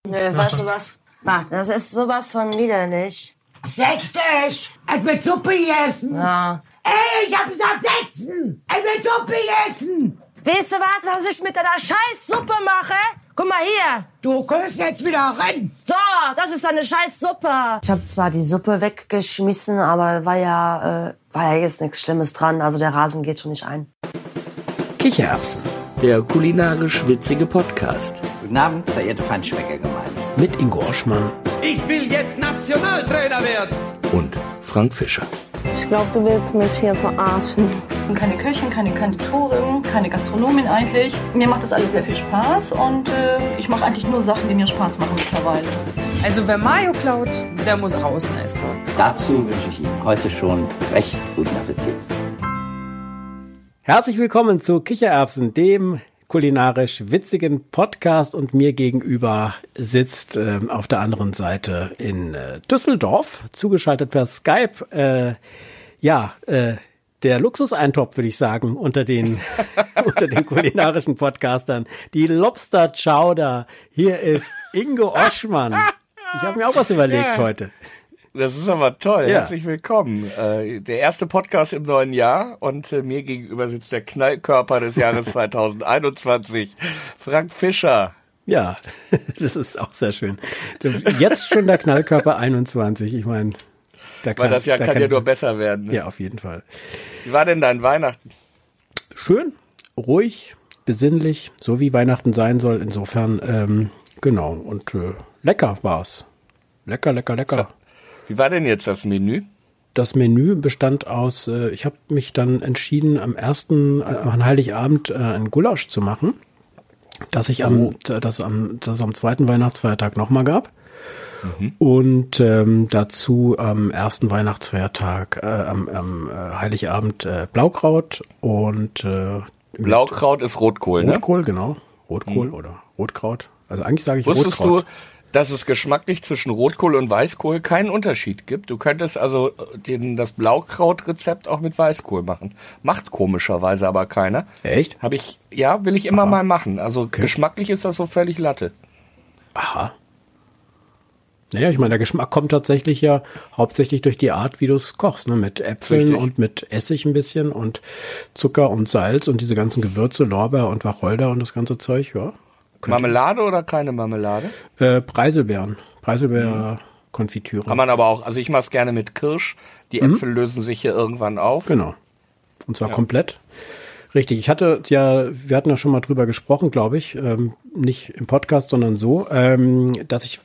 Nö, weißt du was? Mann, das ist sowas von widerlich. Setz dich! Ich will Suppe essen! Ja. Ey, ich hab gesagt, setzen! Ich will Suppe essen! Weißt du was ich mit deiner Scheißsuppe mache? Guck mal hier. Du kannst jetzt wieder rennen! So, das ist deine Scheißsuppe. Ich habe zwar die Suppe weggeschmissen, aber war ja jetzt nichts Schlimmes dran. Also der Rasen geht schon nicht ein. Kichererbsen, der kulinarisch witzige Podcast. Guten Abend, verehrte Feinschmeckergemeinde. Mit Ingo Oschmann Ich will jetzt Nationaltrainer werden. und Frank Fischer. Ich glaube, du willst mich hier verarschen. Keine Köchin, keine Konditorin, keine Gastronomin eigentlich. Mir macht das alles sehr viel Spaß und ich mache eigentlich nur Sachen, die mir Spaß machen mittlerweile. Also wer Mayo klaut, der muss außen essen. Dazu wünsche ich Ihnen heute schon recht guten Appetit. Herzlich willkommen zu Kichererbsen, dem kulinarisch witzigen Podcast, und mir gegenüber sitzt auf der anderen Seite in Düsseldorf, zugeschaltet per Skype, der Luxuseintopf, würde ich sagen, unter den kulinarischen Podcastern, die Lobster Chowder. Hier ist Ingo Oschmann. Ich habe mir auch was überlegt heute. Das ist aber toll. Ja. Herzlich willkommen. Der erste Podcast im neuen Jahr und mir gegenüber sitzt der Knallkörper des Jahres 2021, Frank Fischer. Ja, das ist auch sehr schön. Jetzt schon der Knallkörper 21. Ich meine, Weil das Jahr kann ja nur besser werden. Ne? Ja, auf jeden Fall. Wie war denn dein Weihnachten? Schön, ruhig, besinnlich, so wie Weihnachten sein soll. Insofern, genau. Und lecker war's. Lecker. Wie war denn jetzt das Menü? Das Menü bestand aus, ich habe mich dann entschieden, an Heiligabend ein Gulasch zu machen, das es am zweiten Weihnachtsfeiertag nochmal gab. Und dazu am ersten Weihnachtsfeiertag, am Heiligabend Blaukraut und Blaukraut ist Rotkohl, ne? Rotkohl, genau. Rotkohl oder Rotkraut. Also eigentlich sage ich Wusstest Rotkraut. du, dass es geschmacklich zwischen Rotkohl und Weißkohl keinen Unterschied gibt? Du könntest also das Blaukraut-Rezept auch mit Weißkohl machen. Macht komischerweise aber keiner. Echt? Will ich immer mal machen. Also geschmacklich ist das so völlig Latte. Aha. Naja, ich meine, der Geschmack kommt tatsächlich ja hauptsächlich durch die Art, wie du es kochst, ne? Mit Äpfeln Richtig. und mit Essig ein bisschen und Zucker und Salz und diese ganzen Gewürze, Lorbeer und Wacholder und das ganze Zeug, ja. Marmelade oder keine Marmelade? Preiselbeer-Konfitüre. Kann man aber auch, also ich mache es gerne mit Kirsch. Die Äpfel lösen sich hier irgendwann auf. Genau. Und zwar komplett. Richtig, wir hatten ja schon mal drüber gesprochen, glaube ich, nicht im Podcast, sondern so, dass ich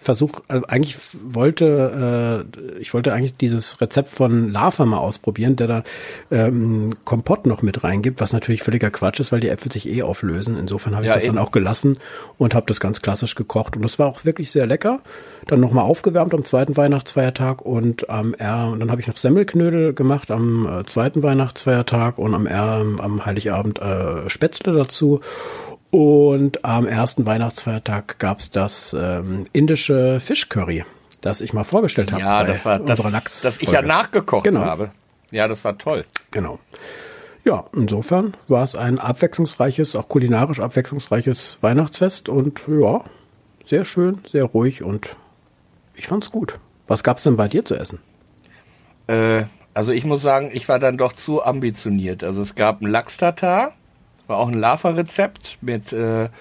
ich wollte eigentlich dieses Rezept von Lava mal ausprobieren, der da Kompott noch mit reingibt, was natürlich völliger Quatsch ist, weil die Äpfel sich auflösen. Insofern habe ich das dann auch gelassen und habe das ganz klassisch gekocht. Und das war auch wirklich sehr lecker. Dann nochmal aufgewärmt am zweiten Weihnachtsfeiertag und und dann habe ich noch Semmelknödel gemacht am zweiten Weihnachtsfeiertag und am Heiligabend Spätzle dazu. Und am ersten Weihnachtsfeiertag gab's das indische Fischcurry, das ich mal vorgestellt habe. Ja, das war das ich ja nachgekocht habe. Ja, das war toll. Genau. Ja, insofern war es ein abwechslungsreiches, auch kulinarisch abwechslungsreiches Weihnachtsfest und ja, sehr schön, sehr ruhig und ich fand's gut. Was gab's denn bei dir zu essen? Also ich muss sagen, ich war dann doch zu ambitioniert. Also es gab einen Lachs-Tatar, war auch ein Lava-Rezept mit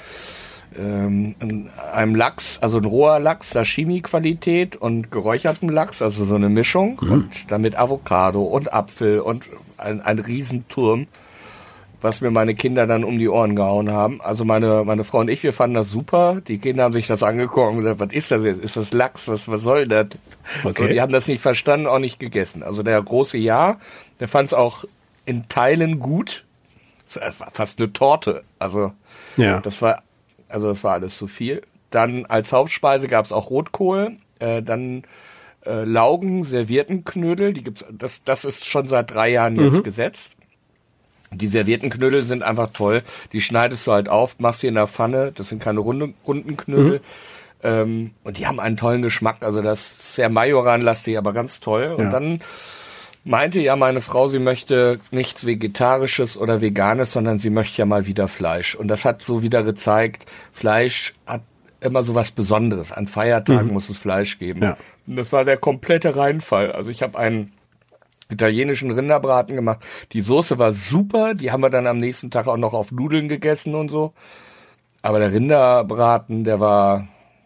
einem Lachs, also ein roher Lachs, Sashimi-Qualität und geräuchertem Lachs, also so eine Mischung. Und dann mit Avocado und Apfel und ein Riesenturm, was mir meine Kinder dann um die Ohren gehauen haben. Also meine Frau und ich, wir fanden das super. Die Kinder haben sich das angeguckt und gesagt, was ist das jetzt? Ist das Lachs? Was soll das? Okay. So, die haben das nicht verstanden, auch nicht gegessen. Also der große der fand es auch in Teilen gut. Es war fast eine Torte. Also Ja. das war alles zu viel. Dann als Hauptspeise gab es auch Rotkohl, dann Laugen, servierten Knödel. Die gibt's. Das ist schon seit 3 Jahren jetzt gesetzt. Die servierten Knödel sind einfach toll. Die schneidest du halt auf, machst sie in der Pfanne. Das sind keine runden Knödel. Und die haben einen tollen Geschmack. Also das ist sehr majoranlastig, aber ganz toll. Ja. Und dann meinte ja meine Frau, sie möchte nichts Vegetarisches oder Veganes, sondern sie möchte ja mal wieder Fleisch. Und das hat so wieder gezeigt, Fleisch hat immer so was Besonderes. An Feiertagen muss es Fleisch geben. Ja. Und das war der komplette Reinfall. Also ich habe einen italienischen Rinderbraten gemacht. Die Soße war super. Die haben wir dann am nächsten Tag auch noch auf Nudeln gegessen und so. Aber der Rinderbraten, der war,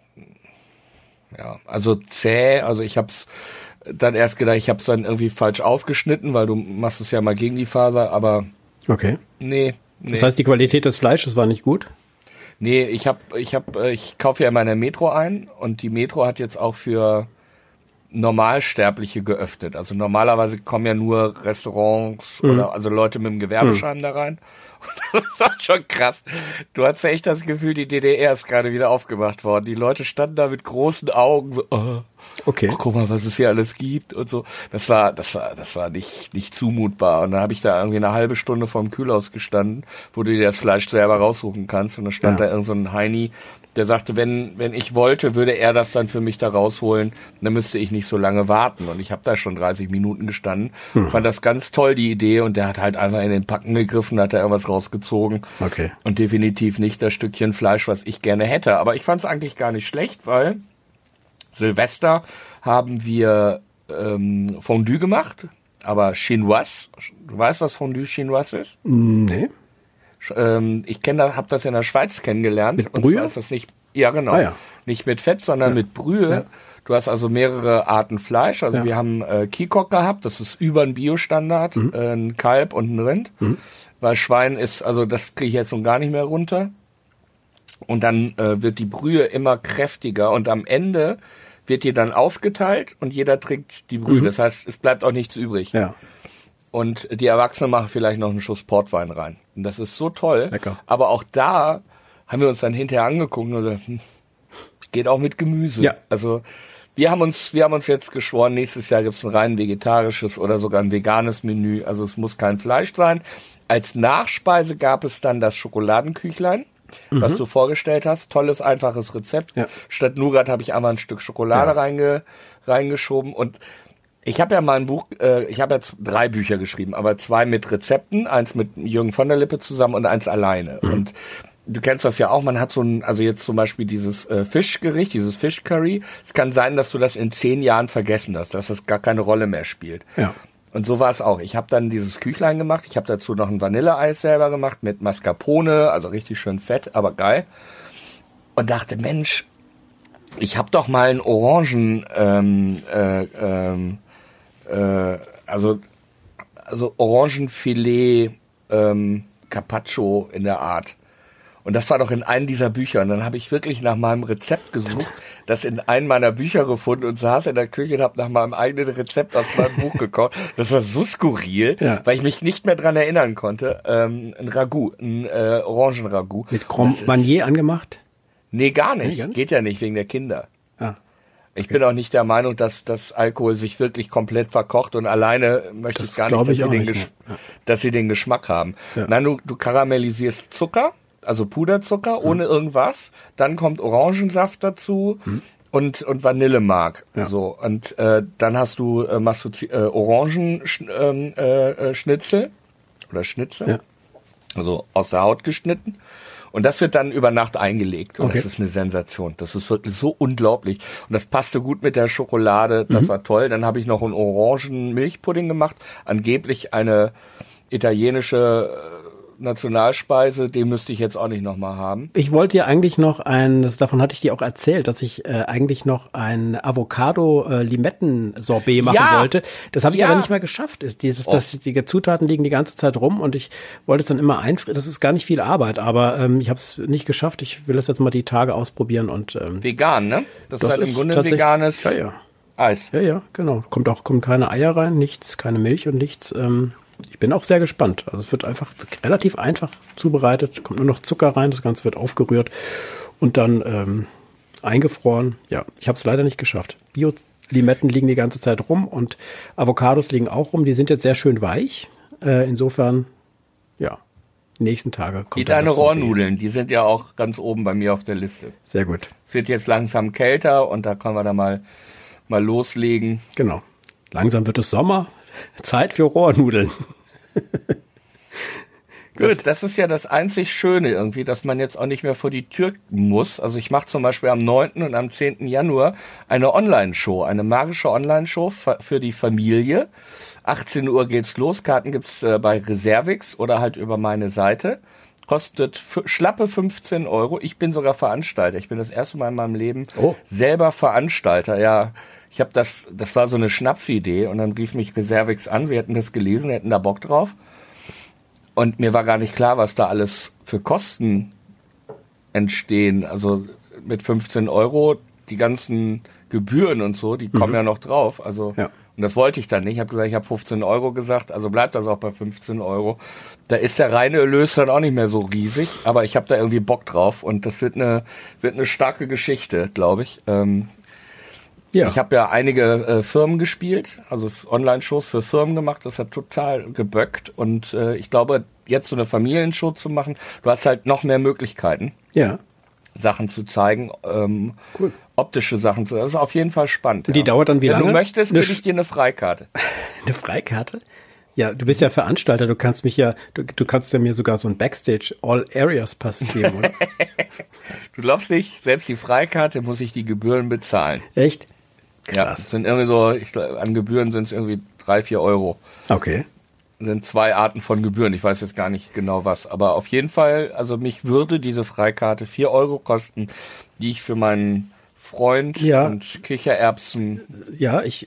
ja, also zäh. Also ich hab's dann erst gedacht, ich hab's dann irgendwie falsch aufgeschnitten, weil du machst es ja mal gegen die Faser, aber okay. Nee. Das heißt, die Qualität des Fleisches war nicht gut? Nee, ich kaufe ja meine Metro ein und die Metro hat jetzt auch für Normalsterbliche geöffnet. Also normalerweise kommen ja nur Restaurants oder also Leute mit dem Gewerbeschein da rein. Und das war schon krass. Du hattest ja echt das Gefühl, die DDR ist gerade wieder aufgemacht worden. Die Leute standen da mit großen Augen so, okay. Oh, guck mal, was es hier alles gibt und so. Das war nicht zumutbar. Und dann habe ich da irgendwie eine halbe Stunde vorm Kühlhaus gestanden, wo du dir das Fleisch selber raussuchen kannst. Und dann stand da irgend so ein Heini, der sagte, wenn ich wollte, würde er das dann für mich da rausholen. Dann müsste ich nicht so lange warten. Und ich habe da schon 30 Minuten gestanden. Fand das ganz toll, die Idee. Und der hat halt einfach in den Packen gegriffen, hat da irgendwas rausgezogen. Okay. Und definitiv nicht das Stückchen Fleisch, was ich gerne hätte. Aber ich fand es eigentlich gar nicht schlecht, weil Silvester haben wir Fondue gemacht. Aber Chinoise. Du weißt, was Fondue Chinoise ist? Nee. Ich habe das in der Schweiz kennengelernt. Mit Brühe? Und zwar ist das nicht, ja genau, Ah, ja. nicht mit Fett, sondern mit Brühe. Ja. Du hast also mehrere Arten Fleisch. Also wir haben Kikok gehabt, das ist über ein Biostandard, ein Kalb und ein Rind. Weil Schwein ist, also das kriege ich jetzt nun gar nicht mehr runter. Und dann wird die Brühe immer kräftiger und am Ende wird die dann aufgeteilt und jeder trinkt die Brühe. Das heißt, es bleibt auch nichts übrig. Ja. Und die Erwachsenen machen vielleicht noch einen Schuss Portwein rein. Und das ist so toll. Lecker. Aber auch da haben wir uns dann hinterher angeguckt und gesagt, geht auch mit Gemüse. Ja. Also wir haben uns jetzt geschworen, nächstes Jahr gibt's ein rein vegetarisches oder sogar ein veganes Menü. Also es muss kein Fleisch sein. Als Nachspeise gab es dann das Schokoladenküchlein, was du vorgestellt hast. Tolles, einfaches Rezept. Ja. Statt Nougat habe ich einmal ein Stück Schokolade reingeschoben. Und ich habe ja mal ein Buch, ich habe jetzt 3 Bücher geschrieben, aber 2 mit Rezepten, eins mit Jürgen von der Lippe zusammen und eins alleine. Und du kennst das ja auch, man hat so ein, also jetzt zum Beispiel dieses Fischgericht, dieses Fischcurry. Es kann sein, dass du das in 10 Jahren vergessen hast, dass das gar keine Rolle mehr spielt. Ja. Und so war es auch. Ich habe dann dieses Küchlein gemacht. Ich habe dazu noch ein Vanilleeis selber gemacht mit Mascarpone, also richtig schön fett, aber geil. Und dachte, Mensch, ich habe doch mal einen also Orangenfilet Carpaccio in der Art. Und das war doch in einem dieser Bücher. Und dann habe ich wirklich nach meinem Rezept gesucht, das in einem meiner Bücher gefunden und saß in der Küche und habe nach meinem eigenen Rezept aus meinem Buch gekocht. Das war so skurril, weil ich mich nicht mehr dran erinnern konnte. Ein Ragout, ein Orangenragout. Mit Grand Marnier angemacht? Nee, gar nicht. Nee, gar nicht. Geht ja nicht, wegen der Kinder. Ah. Okay. Ich bin auch nicht der Meinung, dass das Alkohol sich wirklich komplett verkocht und alleine möchte ich gar nicht, dass sie den Geschmack haben. Ja. Nein, du karamellisierst Zucker, also Puderzucker, ohne irgendwas. Dann kommt Orangensaft dazu und Vanillemark. Ja. So. Und dann machst du Orangenschnitzel oder Schnitzel, also aus der Haut geschnitten. Und das wird dann über Nacht eingelegt. Und das ist eine Sensation. Das ist wirklich so unglaublich. Und das passte gut mit der Schokolade. Das war toll. Dann habe ich noch einen Orangen-Milchpudding gemacht. Angeblich eine italienische Nationalspeise, den müsste ich jetzt auch nicht nochmal haben. Ich wollte ja eigentlich noch davon hatte ich dir auch erzählt, dass ich eigentlich noch ein Avocado-Limetten-Sorbet machen wollte. Das habe ich aber nicht mehr geschafft. Die Zutaten liegen die ganze Zeit rum und ich wollte es dann immer einfrieren. Das ist gar nicht viel Arbeit, aber ich habe es nicht geschafft. Ich will das jetzt mal die Tage ausprobieren. Und vegan, ne? Das ist halt im Grunde ein veganes Eis. Ja, genau. Kommen keine Eier rein, nichts, keine Milch und nichts. Ich bin auch sehr gespannt. Also es wird relativ einfach zubereitet. Kommt nur noch Zucker rein, das Ganze wird aufgerührt und dann eingefroren. Ja, ich habe es leider nicht geschafft. Bio-Limetten liegen die ganze Zeit rum und Avocados liegen auch rum. Die sind jetzt sehr schön weich. Insofern, ja, die nächsten Tage kommt wie deine Rohrnudeln, die sind ja auch ganz oben bei mir auf der Liste. Sehr gut. Es wird jetzt langsam kälter und da können wir dann mal loslegen. Genau. Langsam wird es Sommer. Zeit für Rohrnudeln. Gut, das ist ja das einzig Schöne irgendwie, dass man jetzt auch nicht mehr vor die Tür muss. Also ich mache zum Beispiel am 9. und am 10. Januar eine Online-Show, eine magische Online-Show für die Familie. 18 Uhr geht's los. Karten gibt's bei Reservix oder halt über meine Seite. Kostet schlappe 15 €. Ich bin sogar Veranstalter. Ich bin das erste Mal in meinem Leben selber Veranstalter. Ja, ich habe das war so eine Schnapsidee und dann rief mich Reservix an. Sie hätten das gelesen, hätten da Bock drauf. Und mir war gar nicht klar, was da alles für Kosten entstehen. Also mit 15 €, die ganzen Gebühren und so, die kommen ja noch drauf. Also und das wollte ich dann nicht. Ich habe gesagt, ich habe 15 € gesagt, also bleibt das auch bei 15 €. Da ist der reine Erlös dann auch nicht mehr so riesig, aber ich habe da irgendwie Bock drauf und das wird eine starke Geschichte, glaube ich. Ich habe ja einige Firmen gespielt, also Online-Shows für Firmen gemacht, das hat total geböckt und ich glaube, jetzt so eine Familienshow zu machen, du hast halt noch mehr Möglichkeiten, Sachen zu zeigen, optische Sachen zu, das ist auf jeden Fall spannend. Die dauert dann wie lange? Wenn du möchtest, gebe ich dir eine Freikarte. Eine Freikarte? Ja, du bist ja Veranstalter, du kannst du kannst ja mir sogar so ein Backstage All Areas Pass geben, oder? Du glaubst nicht, selbst die Freikarte muss ich die Gebühren bezahlen. Echt? Krass. Ja, es sind irgendwie so, an Gebühren sind es irgendwie 3-4 €. Okay. Das sind 2 Arten von Gebühren. Ich weiß jetzt gar nicht genau was. Aber auf jeden Fall, also mich würde diese Freikarte 4 € kosten, die ich für meinen Freund und Kichererbsen. Ja, ich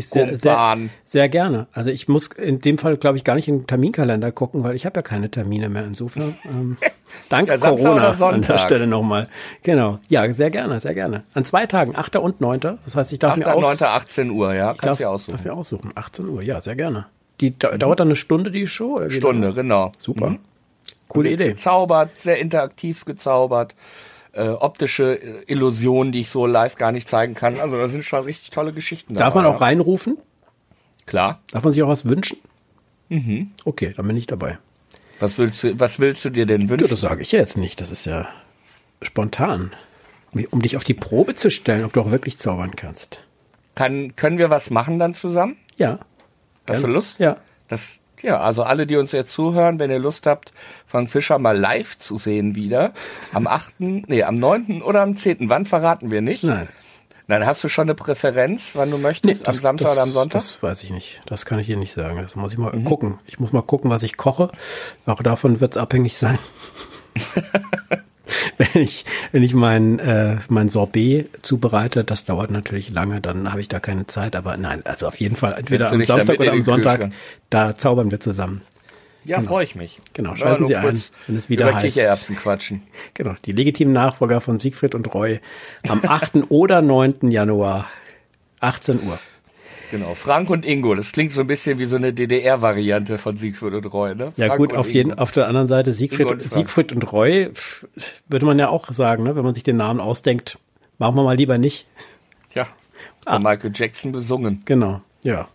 sehr gerne. Also ich muss in dem Fall, glaube ich, gar nicht in den Terminkalender gucken, weil ich habe ja keine Termine mehr. Insofern, danke Corona an der Stelle nochmal. Genau. Ja, sehr gerne, sehr gerne. An 2 Tagen, 8. und 9. Das heißt, ich darf 8. mir 9. 18 Uhr, ja. Kannst du aussuchen. Darf mir aussuchen. 18 Uhr, ja, sehr gerne. Die dauert dann eine Stunde, die Show? Oder Stunde, genau. Super. Coole Idee. Gezaubert, sehr interaktiv gezaubert. Optische Illusionen, die ich so live gar nicht zeigen kann. Also da sind schon richtig tolle Geschichten. Darf man auch reinrufen? Klar. Darf man sich auch was wünschen? Mhm. Okay, dann bin ich dabei. Was willst du dir denn wünschen? Das sage ich ja jetzt nicht. Das ist ja spontan. Um dich auf die Probe zu stellen, ob du auch wirklich zaubern kannst. Können wir was machen dann zusammen? Ja. Hast du Lust? Ja. Also alle, die uns jetzt zuhören, wenn ihr Lust habt, Frank Fischer mal live zu sehen wieder, am 9. oder am 10. Wann verraten wir nicht? Nein. Dann hast du schon eine Präferenz, wann du möchtest? Nee, am Samstag oder am Sonntag? Das weiß ich nicht. Das kann ich dir nicht sagen. Das muss ich mal gucken. Ich muss mal gucken, was ich koche. Auch davon wird es abhängig sein. Wenn ich mein Sorbet zubereite, das dauert natürlich lange, dann habe ich da keine Zeit. Aber nein, also auf jeden Fall entweder am Samstag oder am Sonntag, da zaubern wir zusammen. Ja, genau. Freue ich mich. Genau, schalten Sie ein, wenn es wieder heißt. Kichererbsen quatschen. Genau, die legitimen Nachfolger von Siegfried und Roy am 8. oder 9. Januar, 18 Uhr. Genau, Frank und Ingo, das klingt so ein bisschen wie so eine DDR-Variante von Siegfried und Roy, ne? Ja gut, auf der anderen Seite Siegfried und Roy würde man ja auch sagen, ne? Wenn man sich den Namen ausdenkt, machen wir mal lieber nicht. Ja, von Michael Jackson besungen. Genau, ja.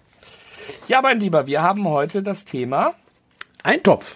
Ja, mein Lieber, wir haben heute das Thema Eintopf.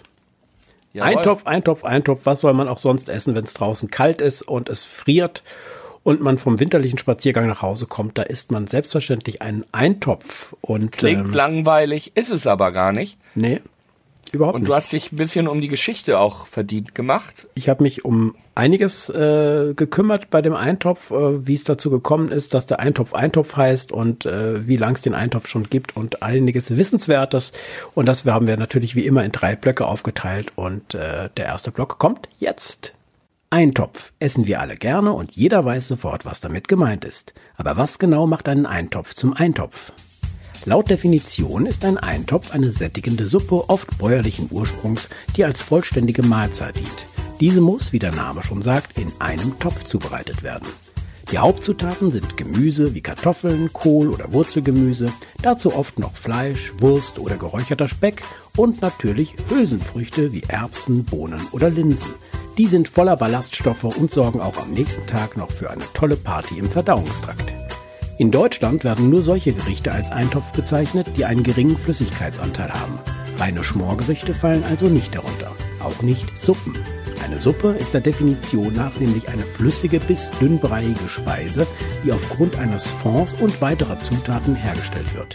Jawohl. Eintopf. Was soll man auch sonst essen, wenn es draußen kalt ist und es friert und man vom winterlichen Spaziergang nach Hause kommt? Da isst man selbstverständlich einen Eintopf. Und klingt langweilig, ist es aber gar nicht. Nee, überhaupt nicht. Und du hast dich ein bisschen um die Geschichte auch verdient gemacht. Ich habe mich um einiges gekümmert bei dem Eintopf, wie es dazu gekommen ist, dass der Eintopf heißt und wie lang es den Eintopf schon gibt und einiges Wissenswertes. Und das haben wir natürlich wie immer in 3 Blöcke aufgeteilt und der erste Block kommt jetzt. Eintopf essen wir alle gerne und jeder weiß sofort, was damit gemeint ist. Aber was genau macht einen Eintopf zum Eintopf? Laut Definition ist ein Eintopf eine sättigende Suppe, oft bäuerlichen Ursprungs, die als vollständige Mahlzeit dient. Diese muss, wie der Name schon sagt, in einem Topf zubereitet werden. Die Hauptzutaten sind Gemüse wie Kartoffeln, Kohl oder Wurzelgemüse, dazu oft noch Fleisch, Wurst oder geräucherter Speck und natürlich Hülsenfrüchte wie Erbsen, Bohnen oder Linsen. Die sind voller Ballaststoffe und sorgen auch am nächsten Tag noch für eine tolle Party im Verdauungstrakt. In Deutschland werden nur solche Gerichte als Eintopf bezeichnet, die einen geringen Flüssigkeitsanteil haben. Reine Schmorgerichte fallen also nicht darunter, auch nicht Suppen. Eine Suppe ist der Definition nach nämlich eine flüssige bis dünnbreiige Speise, die aufgrund eines Fonds und weiterer Zutaten hergestellt wird.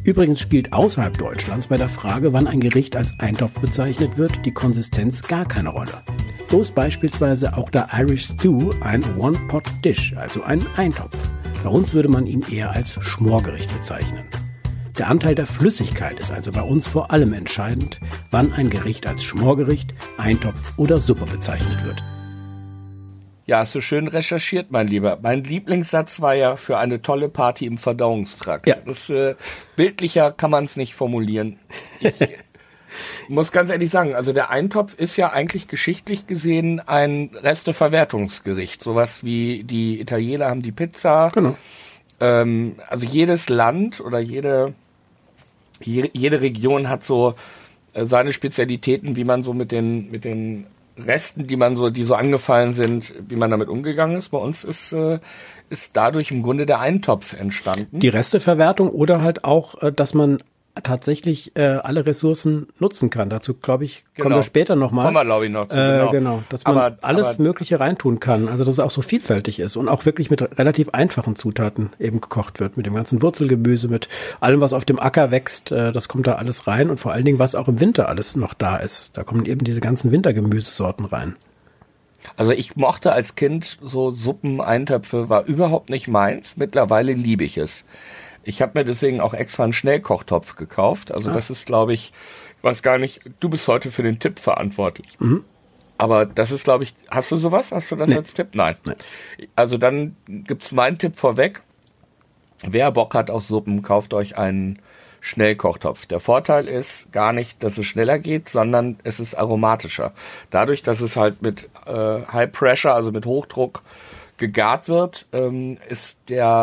Übrigens spielt außerhalb Deutschlands bei der Frage, wann ein Gericht als Eintopf bezeichnet wird, die Konsistenz gar keine Rolle. So ist beispielsweise auch der Irish Stew ein One-Pot-Dish, also ein Eintopf. Bei uns würde man ihn eher als Schmorgericht bezeichnen. Der Anteil der Flüssigkeit ist also bei uns vor allem entscheidend, wann ein Gericht als Schmorgericht, Eintopf oder Suppe bezeichnet wird. Ja, hast du schön recherchiert, mein Lieber. Mein Lieblingssatz war ja für eine tolle Party im Verdauungstrakt. Ja. Das, bildlicher kann man es nicht formulieren. Ich muss ganz ehrlich sagen, also der Eintopf ist ja eigentlich geschichtlich gesehen ein Resteverwertungsgericht. Sowas wie die Italiener haben die Pizza. Genau. Also jedes Land oder jede Region hat so seine Spezialitäten, wie man so mit den Resten, die so angefallen sind, wie man damit umgegangen ist. Bei uns ist dadurch im Grunde der Eintopf entstanden. Die Resteverwertung oder halt auch, dass man tatsächlich alle Ressourcen nutzen kann. Dazu, glaube ich, kommen wir später nochmal. Kommen wir, glaube ich, noch zu. Genau, dass man alles Mögliche reintun kann. Also, dass es auch so vielfältig ist und auch wirklich mit relativ einfachen Zutaten eben gekocht wird. Mit dem ganzen Wurzelgemüse, mit allem, was auf dem Acker wächst, das kommt da alles rein. Und vor allen Dingen, was auch im Winter alles noch da ist. Da kommen eben diese ganzen Wintergemüsesorten rein. Also ich mochte als Kind so Suppen, Eintöpfe, war überhaupt nicht meins. Mittlerweile liebe ich es. Ich habe mir deswegen auch extra einen Schnellkochtopf gekauft. Also das ist, glaube ich weiß gar nicht, du bist heute für den Tipp verantwortlich. Mhm. Aber das ist, glaube ich, hast du sowas? Hast du das als Tipp? Nein. Also dann gibt's meinen Tipp vorweg. Wer Bock hat auf Suppen, kauft euch einen Schnellkochtopf. Der Vorteil ist gar nicht, dass es schneller geht, sondern es ist aromatischer. Dadurch, dass es halt mit High Pressure, also mit Hochdruck gegart wird, ist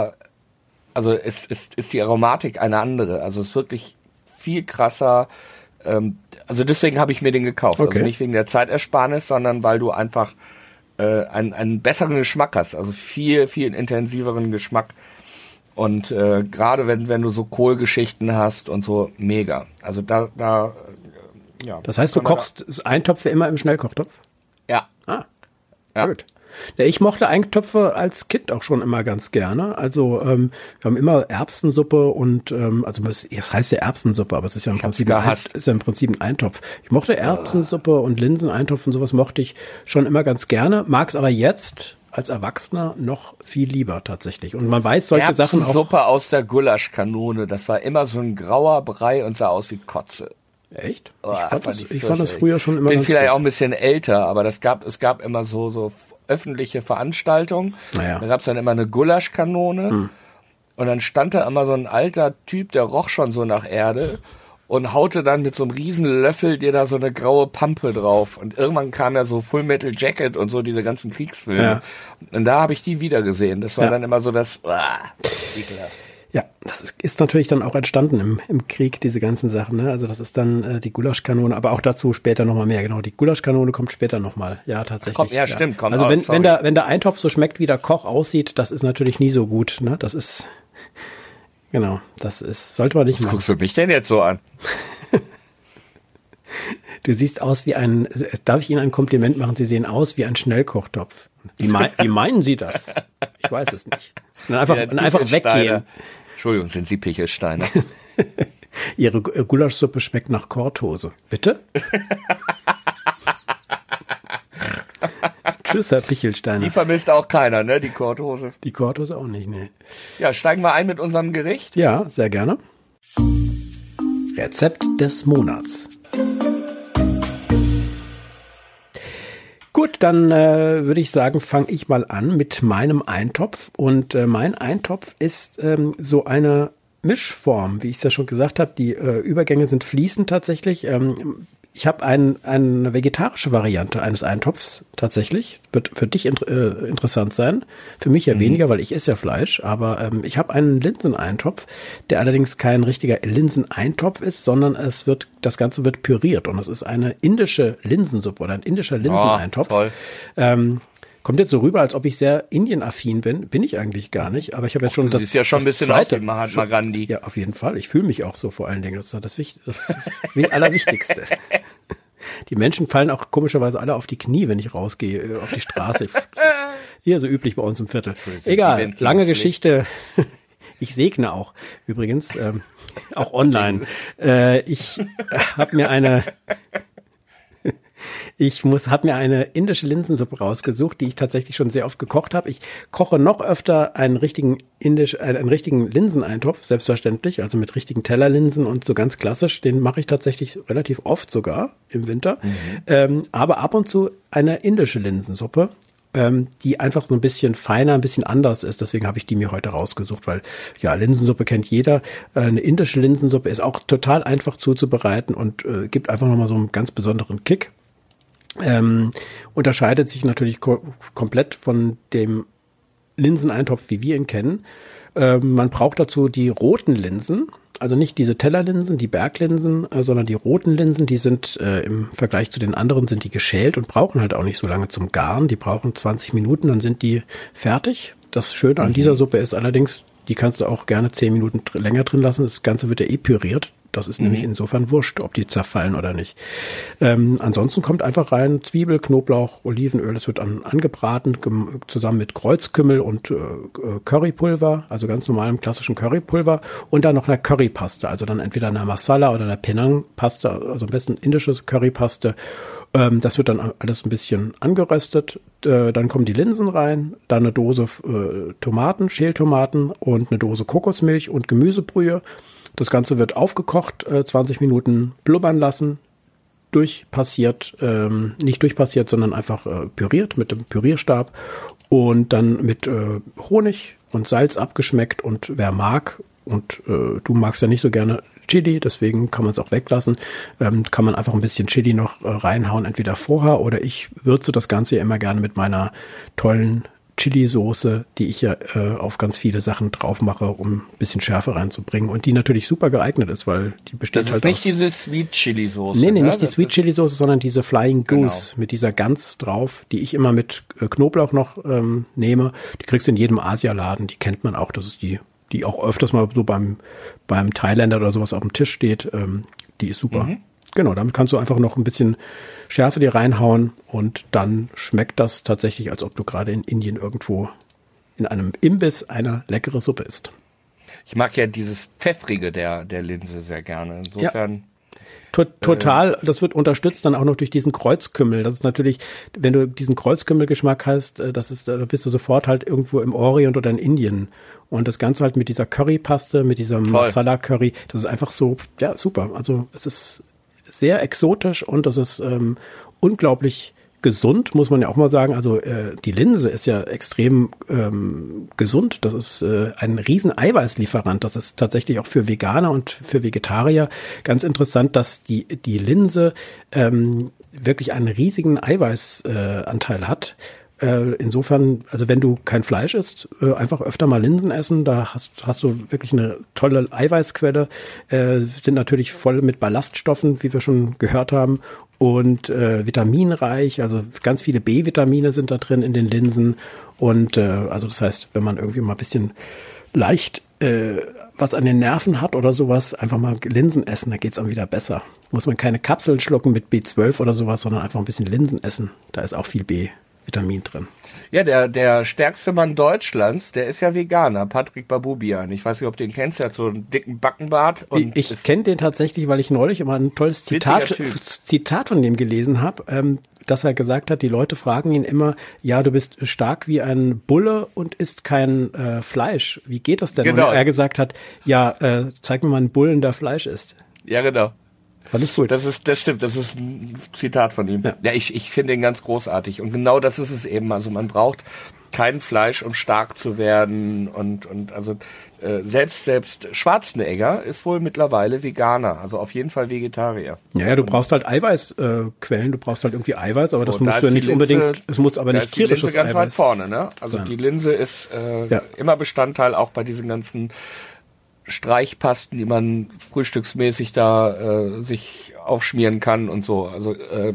die Aromatik eine andere. Also es ist wirklich viel krasser. Also deswegen habe ich mir den gekauft. Okay. Also nicht wegen der Zeitersparnis, sondern weil du einfach einen besseren Geschmack hast. Also viel, viel intensiveren Geschmack. Und gerade wenn du so Kohlgeschichten hast und so, mega. Also ja. Das heißt, du kochst Eintöpfe immer im Schnellkochtopf? Ja. Ja. Gut. Ja, ich mochte Eintöpfe als Kind auch schon immer ganz gerne. Also wir haben immer Erbsensuppe und also es heißt ja Erbsensuppe, aber es ist ja im Prinzip ein Eintopf. Ich mochte Erbsensuppe und Linseneintopf und sowas mochte ich schon immer ganz gerne, mag es aber jetzt als Erwachsener noch viel lieber tatsächlich. Und man weiß solche Sachen auch. Erbsensuppe aus der Gulaschkanone, das war immer so ein grauer Brei und sah aus wie Kotze. Echt? Ich fand das früher schon immer ganz vielleicht gut. Auch ein bisschen älter, aber es gab immer so öffentliche Veranstaltungen. Naja. Da gab's dann immer eine Gulaschkanone und dann stand da immer so ein alter Typ, der roch schon so nach Erde und haute dann mit so einem riesen Löffel dir da so eine graue Pampe drauf. Und irgendwann kam ja so Full Metal Jacket und so diese ganzen Kriegsfilme. Ja. Und da habe ich die wieder gesehen. Das war dann immer so das ekelhaft. Ja, das ist natürlich dann auch entstanden im Krieg, diese ganzen Sachen. Ne? Also das ist dann die Gulaschkanone, aber auch dazu später nochmal mehr. Genau, die Gulaschkanone kommt später nochmal. Ja, tatsächlich. Kommt also wenn der Eintopf so schmeckt, wie der Koch aussieht, das ist natürlich nie so gut. Ne? Das ist, genau, sollte man nicht machen. Was guckst du mich denn jetzt so an? Du siehst aus wie darf ich Ihnen ein Kompliment machen? Sie sehen aus wie ein Schnellkochtopf. Wie meinen Sie das? Ich weiß es nicht. Und einfach weggehen. Entschuldigung, sind Sie Pichelsteiner? Ihre Gulaschsuppe schmeckt nach Korthose. Bitte? Tschüss, Herr Pichelsteiner. Die vermisst auch keiner, ne, die Korthose? Die Korthose auch nicht, ne. Ja, steigen wir ein mit unserem Gericht? Ja, sehr gerne. Rezept des Monats. Gut, dann würde ich sagen, fange ich mal an mit meinem Eintopf. Und mein Eintopf ist so eine Mischform, wie ich es ja schon gesagt habe. Die Übergänge sind fließend tatsächlich. Ich habe eine vegetarische Variante eines Eintopfs tatsächlich. Wird für dich interessant sein. Für mich ja weniger, weil ich esse ja Fleisch. Aber ich habe einen Linseneintopf, der allerdings kein richtiger Linseneintopf ist, sondern das Ganze wird püriert. Und es ist eine indische Linsensuppe oder ein indischer Linseneintopf. Toll. Kommt jetzt so rüber, als ob ich sehr indienaffin bin. Bin ich eigentlich gar nicht. Aber ich habe jetzt schon das. Du siehst ja schon ein bisschen aus wie Mahatma Gandhi. Ja, auf jeden Fall. Ich fühle mich auch so vor allen Dingen. Das ist das Allerwichtigste. Die Menschen fallen auch komischerweise alle auf die Knie, wenn ich rausgehe, auf die Straße. Hier so üblich bei uns im Viertel. Egal, lange Geschichte. Ich segne auch übrigens, auch online. Ich habe mir eine eine indische Linsensuppe rausgesucht, die ich tatsächlich schon sehr oft gekocht habe. Ich koche noch öfter einen richtigen Linseneintopf, selbstverständlich, also mit richtigen Tellerlinsen und so ganz klassisch. Den mache ich tatsächlich relativ oft sogar im Winter. Aber ab und zu eine indische Linsensuppe, die einfach so ein bisschen feiner, ein bisschen anders ist. Deswegen habe ich die mir heute rausgesucht, weil ja, Linsensuppe kennt jeder. Eine indische Linsensuppe ist auch total einfach zuzubereiten und gibt einfach nochmal so einen ganz besonderen Kick. Unterscheidet sich natürlich komplett von dem Linseneintopf, wie wir ihn kennen. Man braucht dazu die roten Linsen, also nicht diese Tellerlinsen, die Berglinsen, sondern die roten Linsen, die sind im Vergleich zu den anderen sind die geschält und brauchen halt auch nicht so lange zum Garen. Die brauchen 20 Minuten, dann sind die fertig. Das Schöne an dieser Suppe ist allerdings, die kannst du auch gerne 10 Minuten länger drin lassen. Das Ganze wird ja püriert. Das ist nämlich insofern wurscht, ob die zerfallen oder nicht. Ansonsten kommt einfach rein Zwiebel, Knoblauch, Olivenöl. Das wird angebraten, zusammen mit Kreuzkümmel und Currypulver, also ganz normalem klassischen Currypulver. Und dann noch einer Currypaste, also dann entweder einer Masala oder einer Penang-Paste, also am besten indische Currypaste. Das wird dann alles ein bisschen angeröstet. Dann kommen die Linsen rein, dann eine Dose Tomaten, Schältomaten und eine Dose Kokosmilch und Gemüsebrühe. Das Ganze wird aufgekocht, 20 Minuten blubbern lassen, nicht durchpassiert, sondern einfach püriert mit dem Pürierstab und dann mit Honig und Salz abgeschmeckt. Und wer mag, und du magst ja nicht so gerne Chili, deswegen kann man es auch weglassen, kann man einfach ein bisschen Chili noch reinhauen, entweder vorher oder ich würze das Ganze ja immer gerne mit meiner tollen Chili-Soße, die ich ja auf ganz viele Sachen drauf mache, um ein bisschen Schärfe reinzubringen und die natürlich super geeignet ist, weil die besteht das halt ist nicht diese Sweet Chili-Soße. Nee, nicht die Sweet Chili-Soße, sondern diese Flying Goose mit dieser Gans drauf, die ich immer mit Knoblauch noch nehme. Die kriegst du in jedem Asialaden, die kennt man auch, das ist die auch öfters mal so beim Thailänder oder sowas auf dem Tisch steht. Die ist super. Genau, damit kannst du einfach noch ein bisschen Schärfe dir reinhauen und dann schmeckt das tatsächlich, als ob du gerade in Indien irgendwo in einem Imbiss eine leckere Suppe isst. Ich mag ja dieses Pfeffrige der Linse sehr gerne. Insofern. Ja. Total, das wird unterstützt dann auch noch durch diesen Kreuzkümmel. Das ist natürlich, wenn du diesen Kreuzkümmelgeschmack hast, da bist du sofort halt irgendwo im Orient oder in Indien. Und das Ganze halt mit dieser Currypaste, mit diesem Masala-Curry, das ist einfach so, ja, super. Also es ist sehr exotisch und das ist unglaublich gesund, muss man ja auch mal sagen. Also die Linse ist ja extrem gesund. Das ist ein riesen Eiweißlieferant. Das ist tatsächlich auch für Veganer und für Vegetarier ganz interessant, dass die Linse wirklich einen riesigen Eiweißanteil hat. Insofern, also wenn du kein Fleisch isst, einfach öfter mal Linsen essen, da hast du wirklich eine tolle Eiweißquelle, sind natürlich voll mit Ballaststoffen, wie wir schon gehört haben, und vitaminreich, also ganz viele B-Vitamine sind da drin in den Linsen und also das heißt, wenn man irgendwie mal ein bisschen leicht was an den Nerven hat oder sowas, einfach mal Linsen essen, da geht's dann wieder besser. Muss man keine Kapseln schlucken mit B12 oder sowas, sondern einfach ein bisschen Linsen essen, da ist auch viel B-Vitamin drin. Ja, der stärkste Mann Deutschlands, der ist ja Veganer, Patrick Baboubian. Ich weiß nicht, ob du den kennst, der hat so einen dicken Backenbart. Und ich kenne den tatsächlich, weil ich neulich immer ein tolles Zitat von dem gelesen habe, dass er gesagt hat, die Leute fragen ihn immer, ja, du bist stark wie ein Bulle und isst kein Fleisch. Wie geht das denn? Genau. Und er gesagt hat, ja, zeig mir mal einen Bullen, der Fleisch isst. Ja, genau. Fand ich gut. Das stimmt, das ist ein Zitat von ihm. Ja, ich finde ihn ganz großartig. Und genau das ist es eben. Also man braucht kein Fleisch, um stark zu werden. Und also selbst Schwarzenegger ist wohl mittlerweile Veganer. Also auf jeden Fall Vegetarier. Ja, du brauchst halt Eiweißquellen. Du brauchst halt irgendwie Eiweiß, aber das musst du ja nicht unbedingt, es muss aber nicht tierisches Eiweiß sein. Die Linse ganz weit vorne, ne? Also die Linse ist immer Bestandteil auch bei diesen ganzen Streichpasten, die man frühstücksmäßig da sich aufschmieren kann und so. Also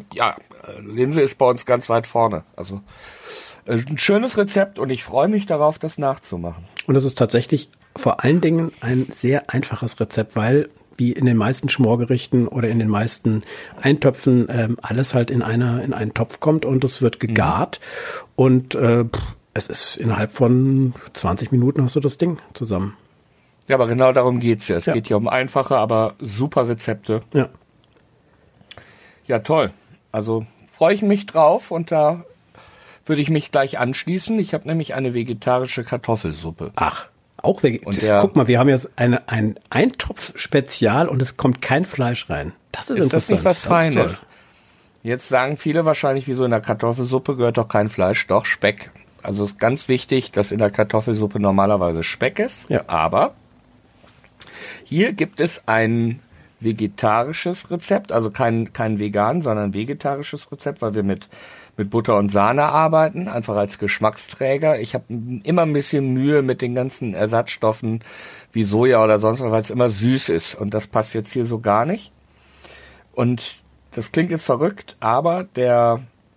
Linse ist bei uns ganz weit vorne. Also ein schönes Rezept und ich freue mich darauf, das nachzumachen. Und es ist tatsächlich vor allen Dingen ein sehr einfaches Rezept, weil wie in den meisten Schmorgerichten oder in den meisten Eintöpfen alles halt in einen Topf kommt und es wird gegart und es ist innerhalb von 20 Minuten hast du das Ding zusammen. Ja, aber genau darum geht's ja. Es geht hier um einfache, aber super Rezepte. Ja. Ja, toll. Also freue ich mich drauf und da würde ich mich gleich anschließen. Ich habe nämlich eine vegetarische Kartoffelsuppe. Ach, auch vegetarisch. Guck mal, wir haben jetzt ein Eintopf-Spezial und es kommt kein Fleisch rein. Das ist interessant. Das nicht was Feines? Jetzt sagen viele wahrscheinlich, wieso in der Kartoffelsuppe gehört doch kein Fleisch, doch Speck. Also ist ganz wichtig, dass in der Kartoffelsuppe normalerweise Speck ist. Ja. Aber hier gibt es ein vegetarisches Rezept, also kein vegan, sondern vegetarisches Rezept, weil wir mit Butter und Sahne arbeiten, einfach als Geschmacksträger. Ich habe immer ein bisschen Mühe mit den ganzen Ersatzstoffen wie Soja oder sonst was, weil es immer süß ist. Und das passt jetzt hier so gar nicht. Und das klingt jetzt verrückt, aber der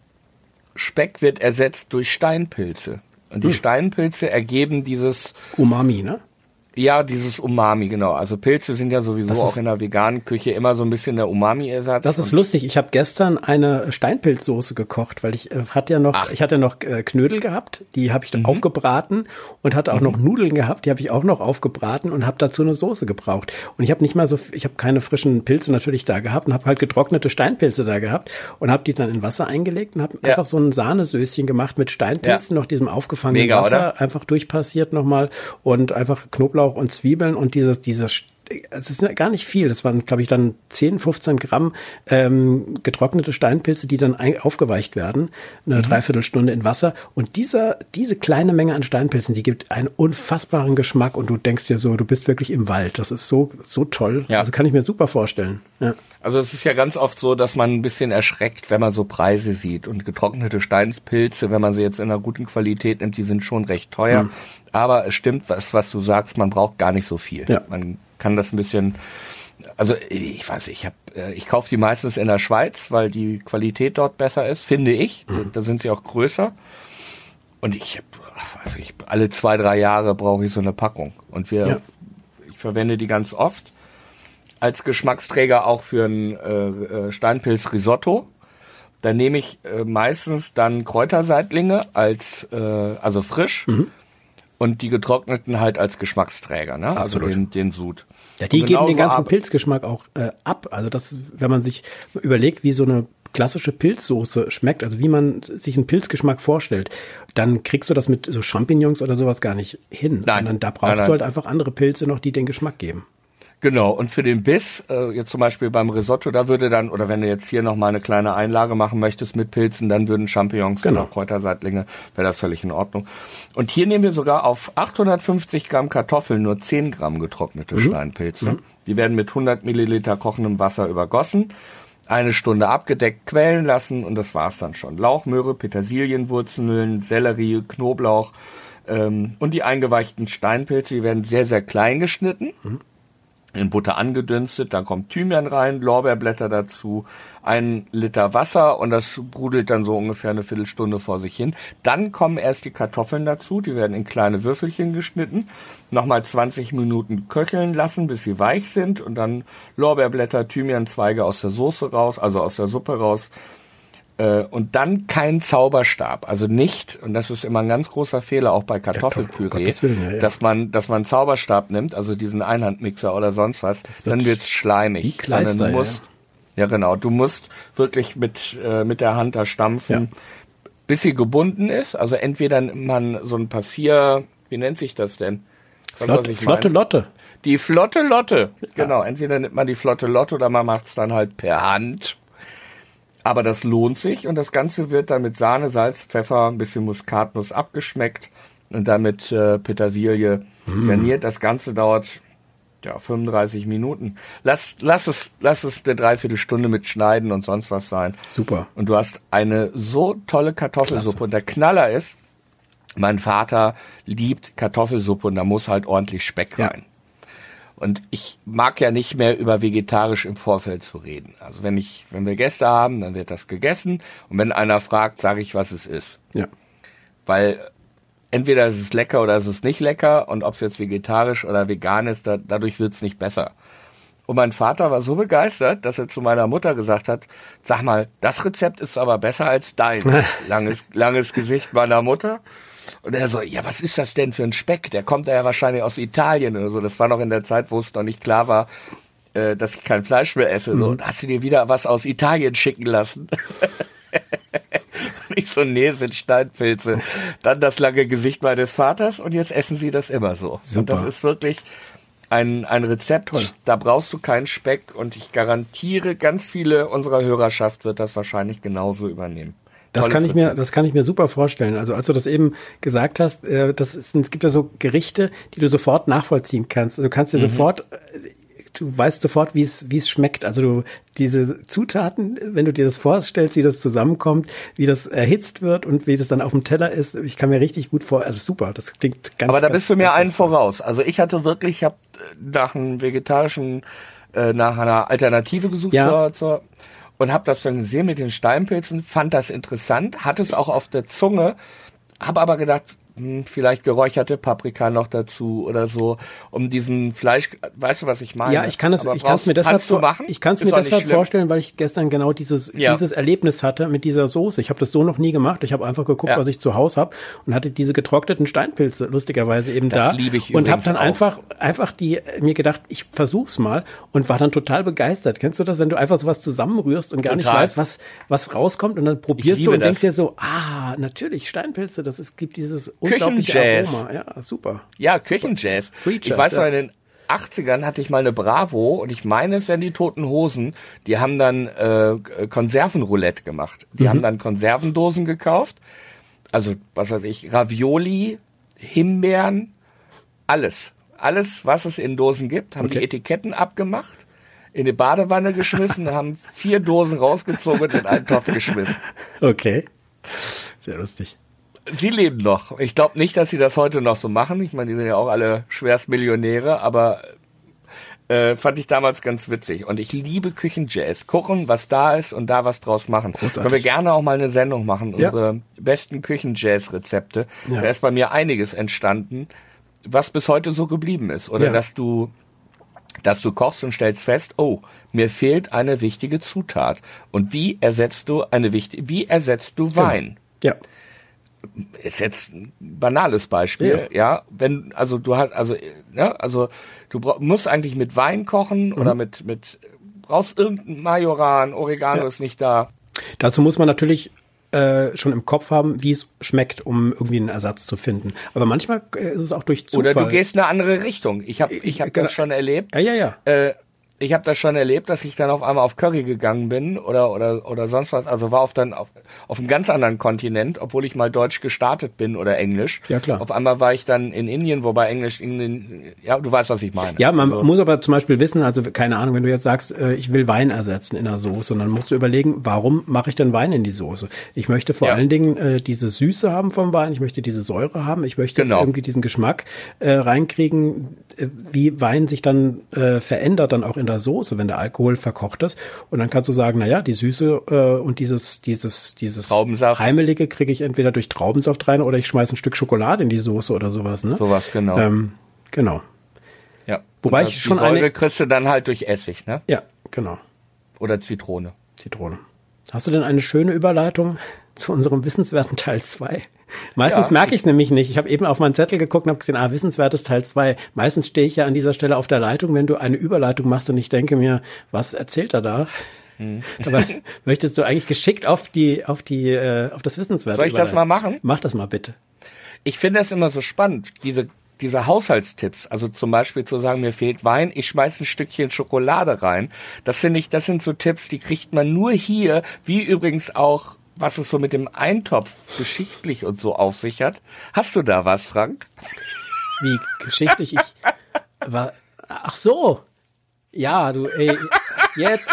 Speck wird ersetzt durch Steinpilze. Und die Steinpilze ergeben dieses Umami, ne? Ja, dieses Umami, genau. Also Pilze sind ja sowieso auch in der veganen Küche immer so ein bisschen der Umami-Ersatz. Das ist lustig. Ich habe gestern eine Steinpilzsoße gekocht, weil ich hatte noch Knödel gehabt, die habe ich dann aufgebraten und hatte auch noch Nudeln gehabt, die habe ich auch noch aufgebraten und habe dazu eine Soße gebraucht. Und ich habe keine frischen Pilze natürlich da gehabt und habe halt getrocknete Steinpilze da gehabt und habe die dann in Wasser eingelegt und habe einfach so ein Sahnesößchen gemacht mit Steinpilzen, noch diesem aufgefangenen Wasser, oder? einfach durchpassiert nochmal und einfach Knoblauch und Zwiebeln und es ist gar nicht viel. Das waren, glaube ich, dann 10, 15 Gramm getrocknete Steinpilze, die dann aufgeweicht werden, eine Dreiviertelstunde in Wasser. Und diese kleine Menge an Steinpilzen, die gibt einen unfassbaren Geschmack und du denkst dir so, du bist wirklich im Wald. Das ist so toll. Ja. Also kann ich mir super vorstellen. Ja. Also es ist ja ganz oft so, dass man ein bisschen erschreckt, wenn man so Preise sieht. Und getrocknete Steinpilze, wenn man sie jetzt in einer guten Qualität nimmt, die sind schon recht teuer. Aber es stimmt, was du sagst, man braucht gar nicht so viel. Ja. Man kann das ein bisschen, also ich weiß, ich kaufe die meistens in der Schweiz, weil die Qualität dort besser ist, finde ich. Da sind sie auch größer. Und alle 2-3 Jahre brauche ich so eine Packung. Und ich verwende die ganz oft als Geschmacksträger auch für ein Steinpilz-Risotto. Da nehme ich meistens dann Kräuterseitlinge also frisch. Und die getrockneten halt als Geschmacksträger, ne? Absolut. Also den Sud. Ja, die geben den ganzen Pilzgeschmack auch ab. Also wenn man sich überlegt, wie so eine klassische Pilzsoße schmeckt, also wie man sich einen Pilzgeschmack vorstellt, dann kriegst du das mit so Champignons oder sowas gar nicht hin. Nein. Da brauchst du halt einfach andere Pilze noch, die den Geschmack geben. Genau, und für den Biss, jetzt zum Beispiel beim Risotto, da würde dann, oder wenn du jetzt hier nochmal eine kleine Einlage machen möchtest mit Pilzen, dann würden Champignons oder Kräuterseitlinge, wäre das völlig in Ordnung. Und hier nehmen wir sogar auf 850 Gramm Kartoffeln nur 10 Gramm getrocknete Steinpilze. Die werden mit 100 Milliliter kochendem Wasser übergossen, 1 Stunde abgedeckt quellen lassen und das war's dann schon. Lauch, Möhre, Petersilienwurzeln, Sellerie, Knoblauch und die eingeweichten Steinpilze, die werden sehr, sehr klein geschnitten. In Butter angedünstet, dann kommt Thymian rein, Lorbeerblätter dazu, 1 Liter Wasser und das brodelt dann so ungefähr eine Viertelstunde vor sich hin. Dann kommen erst die Kartoffeln dazu, die werden in kleine Würfelchen geschnitten, nochmal 20 Minuten köcheln lassen, bis sie weich sind und dann Lorbeerblätter, Thymianzweige aus der Soße raus, also aus der Suppe raus. Und dann kein Zauberstab, also nicht, und das ist immer ein ganz großer Fehler auch bei Kartoffelpüree, dass man Zauberstab nimmt, also diesen Einhandmixer oder sonst was, dann wird's schleimig. Sondern du musst, du musst wirklich mit der Hand da stampfen, bis sie gebunden ist, also entweder nimmt man so ein Passier, wie nennt sich das denn? Flotte Lotte. Die Flotte Lotte, genau, entweder nimmt man die Flotte Lotte oder man macht's dann halt per Hand. Aber das lohnt sich und das Ganze wird dann mit Sahne, Salz, Pfeffer, ein bisschen Muskatnuss abgeschmeckt und dann mit Petersilie garniert. Das Ganze dauert 35 Minuten. Lass es eine Dreiviertelstunde mit Schneiden und sonst was sein. Super. Und du hast eine so tolle Kartoffelsuppe. Klasse. Und der Knaller ist, mein Vater liebt Kartoffelsuppe und da muss halt ordentlich Speck rein. Und ich mag ja nicht mehr über vegetarisch im Vorfeld zu reden. Also wenn wir Gäste haben, dann wird das gegessen. Und wenn einer fragt, sage ich, was es ist. Ja. Weil entweder ist es lecker oder ist es nicht lecker. Und ob es jetzt vegetarisch oder vegan ist, dadurch wird es nicht besser. Und mein Vater war so begeistert, dass er zu meiner Mutter gesagt hat, sag mal, das Rezept ist aber besser als dein. Langes Gesicht meiner Mutter. Und er so, ja, was ist das denn für ein Speck? Der kommt ja wahrscheinlich aus Italien oder so. Das war noch in der Zeit, wo es noch nicht klar war, dass ich kein Fleisch mehr esse. So. Und hast du dir wieder was aus Italien schicken lassen? Und ich so, nee, sind Steinpilze. Dann das lange Gesicht meines Vaters und jetzt essen sie das immer so. Super. Und das ist wirklich ein Rezept. Toll. Da brauchst du keinen Speck und ich garantiere, ganz viele unserer Hörerschaft wird das wahrscheinlich genauso übernehmen. Das kann ich mir super vorstellen. Also als du das eben gesagt hast, es gibt ja so Gerichte, die du sofort nachvollziehen kannst. Du kannst dir sofort, du weißt sofort, wie es schmeckt. Also diese Zutaten, wenn du dir das vorstellst, wie das zusammenkommt, wie das erhitzt wird und wie das dann auf dem Teller ist, ich kann mir richtig gut also super, das klingt ganz. Aber da bist du mir einen voraus. Also ich habe nach einem vegetarischen, nach einer Alternative gesucht und habe das dann gesehen mit den Steinpilzen, fand das interessant, hatte es auch auf der Zunge, habe aber gedacht, vielleicht geräucherte Paprika noch dazu oder so, um diesen Fleisch, weißt du, was ich meine? Ja, ich kann es mir deshalb vorstellen, weil ich gestern genau dieses Erlebnis hatte mit dieser Soße. Ich habe das so noch nie gemacht. Ich habe einfach geguckt, was ich zu Hause habe und hatte diese getrockneten Steinpilze lustigerweise eben das da. Das liebe ich und habe dann auch. einfach mir gedacht, ich versuch's mal und war dann total begeistert. Kennst du das, wenn du einfach sowas zusammenrührst und gar nicht weißt, was rauskommt und dann probierst du und denkst dir so, natürlich Steinpilze, gibt dieses unglaubliche Aroma. Ja, super. Ja, Küchenjazz. Ich weiß noch, in den 80ern hatte ich mal eine Bravo und ich meine, es wären die Toten Hosen, die haben dann Konservenroulette gemacht. Die haben dann Konservendosen gekauft, also was weiß ich, Ravioli, Himbeeren, alles, was es in Dosen gibt, haben die Etiketten abgemacht, in eine Badewanne geschmissen, haben 4 Dosen rausgezogen und in einen Topf geschmissen. Okay, sehr lustig. Sie leben noch. Ich glaube nicht, dass sie das heute noch so machen. Ich meine, die sind ja auch alle Schwerstmillionäre, aber fand ich damals ganz witzig. Und ich liebe Küchenjazz. Kochen, was da ist und da was draus machen. Großartig. Können wir gerne auch mal eine Sendung machen. Unsere besten Küchenjazz-Rezepte. Ja. Da ist bei mir einiges entstanden, was bis heute so geblieben ist. Oder dass du kochst und stellst fest, oh, mir fehlt eine wichtige Zutat. Und wie ersetzt du Wein? Ja. Ist jetzt ein banales Beispiel, du musst eigentlich mit Wein kochen oder brauchst irgendein Majoran, Oregano ist nicht da. Dazu muss man natürlich schon im Kopf haben, wie es schmeckt, um irgendwie einen Ersatz zu finden. Aber manchmal ist es auch durch Zufall. Oder du gehst in eine andere Richtung. Ich hab das schon erlebt. Ja. Ich habe das schon erlebt, dass ich dann auf einmal auf Curry gegangen bin oder sonst was. Also war auf einem ganz anderen Kontinent, obwohl ich mal Deutsch gestartet bin oder Englisch. Ja, klar. Auf einmal war ich dann in Indien, wobei Englisch, du weißt, was ich meine. Ja, man muss aber zum Beispiel wissen, also keine Ahnung, wenn du jetzt sagst, ich will Wein ersetzen in einer Soße, dann musst du überlegen, warum mache ich denn Wein in die Soße? Ich möchte vor allen Dingen diese Süße haben vom Wein, ich möchte diese Säure haben, ich möchte irgendwie diesen Geschmack reinkriegen, wie Wein sich dann verändert dann auch in der Soße, wenn der Alkohol verkocht ist. Und dann kannst du sagen, die Süße und dieses Traubensaft. Heimelige kriege ich entweder durch Traubensaft rein oder ich schmeiße ein Stück Schokolade in die Soße oder sowas. Ne? Sowas, genau. Genau. Ja. Wobei ich schon die Säure kriegst du dann halt durch Essig, ne? Ja, genau. Oder Zitrone. Hast du denn eine schöne Überleitung zu unserem wissenswerten Teil 2? Meistens merke ich es nämlich nicht. Ich habe eben auf meinen Zettel geguckt und habe gesehen, wissenswertes Teil 2. Meistens stehe ich ja an dieser Stelle auf der Leitung, wenn du eine Überleitung machst und ich denke mir, was erzählt er da? Dabei möchtest du eigentlich geschickt auf das Wissenswerte. Soll ich das mal machen? Mach das mal bitte. Ich finde das immer so spannend, diese Haushaltstipps, also zum Beispiel zu sagen, mir fehlt Wein, ich schmeiß ein Stückchen Schokolade rein. Das finde ich, das sind so Tipps, die kriegt man nur hier, wie übrigens auch, was es so mit dem Eintopf geschichtlich und so auf sich hat. Hast du da was, Frank? Wie geschichtlich? Ach so. Ja, jetzt.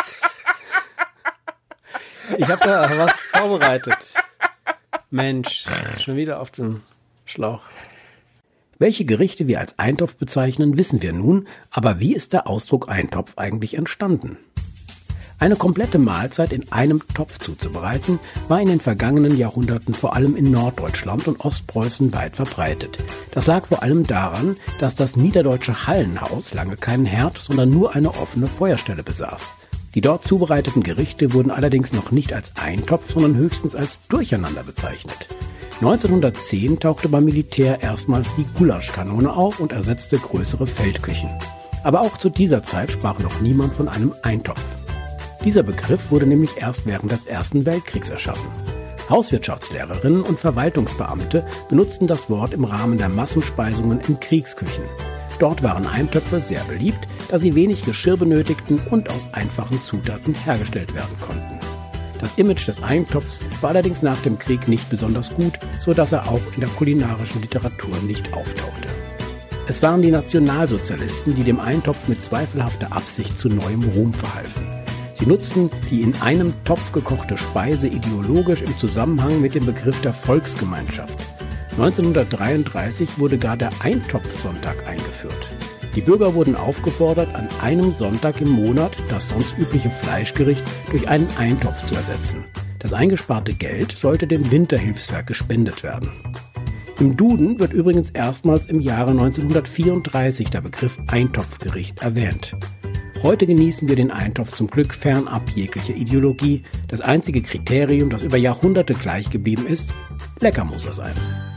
Ich habe da was vorbereitet. Mensch, schon wieder auf dem Schlauch. Welche Gerichte wir als Eintopf bezeichnen, wissen wir nun, aber wie ist der Ausdruck Eintopf eigentlich entstanden? Eine komplette Mahlzeit in einem Topf zuzubereiten, war in den vergangenen Jahrhunderten vor allem in Norddeutschland und Ostpreußen weit verbreitet. Das lag vor allem daran, dass das niederdeutsche Hallenhaus lange keinen Herd, sondern nur eine offene Feuerstelle besaß. Die dort zubereiteten Gerichte wurden allerdings noch nicht als Eintopf, sondern höchstens als Durcheinander bezeichnet. 1910 tauchte beim Militär erstmals die Gulaschkanone auf und ersetzte größere Feldküchen. Aber auch zu dieser Zeit sprach noch niemand von einem Eintopf. Dieser Begriff wurde nämlich erst während des Ersten Weltkriegs erschaffen. Hauswirtschaftslehrerinnen und Verwaltungsbeamte benutzten das Wort im Rahmen der Massenspeisungen in Kriegsküchen. Dort waren Eintöpfe sehr beliebt, da sie wenig Geschirr benötigten und aus einfachen Zutaten hergestellt werden konnten. Das Image des Eintopfs war allerdings nach dem Krieg nicht besonders gut, so dass er auch in der kulinarischen Literatur nicht auftauchte. Es waren die Nationalsozialisten, die dem Eintopf mit zweifelhafter Absicht zu neuem Ruhm verhalfen. Sie nutzten die in einem Topf gekochte Speise ideologisch im Zusammenhang mit dem Begriff der Volksgemeinschaft. 1933 wurde gar der Eintopfsonntag eingeführt. Die Bürger wurden aufgefordert, an einem Sonntag im Monat das sonst übliche Fleischgericht durch einen Eintopf zu ersetzen. Das eingesparte Geld sollte dem Winterhilfswerk gespendet werden. Im Duden wird übrigens erstmals im Jahre 1934 der Begriff Eintopfgericht erwähnt. Heute genießen wir den Eintopf zum Glück fernab jeglicher Ideologie. Das einzige Kriterium, das über Jahrhunderte gleich geblieben ist: lecker muss er sein.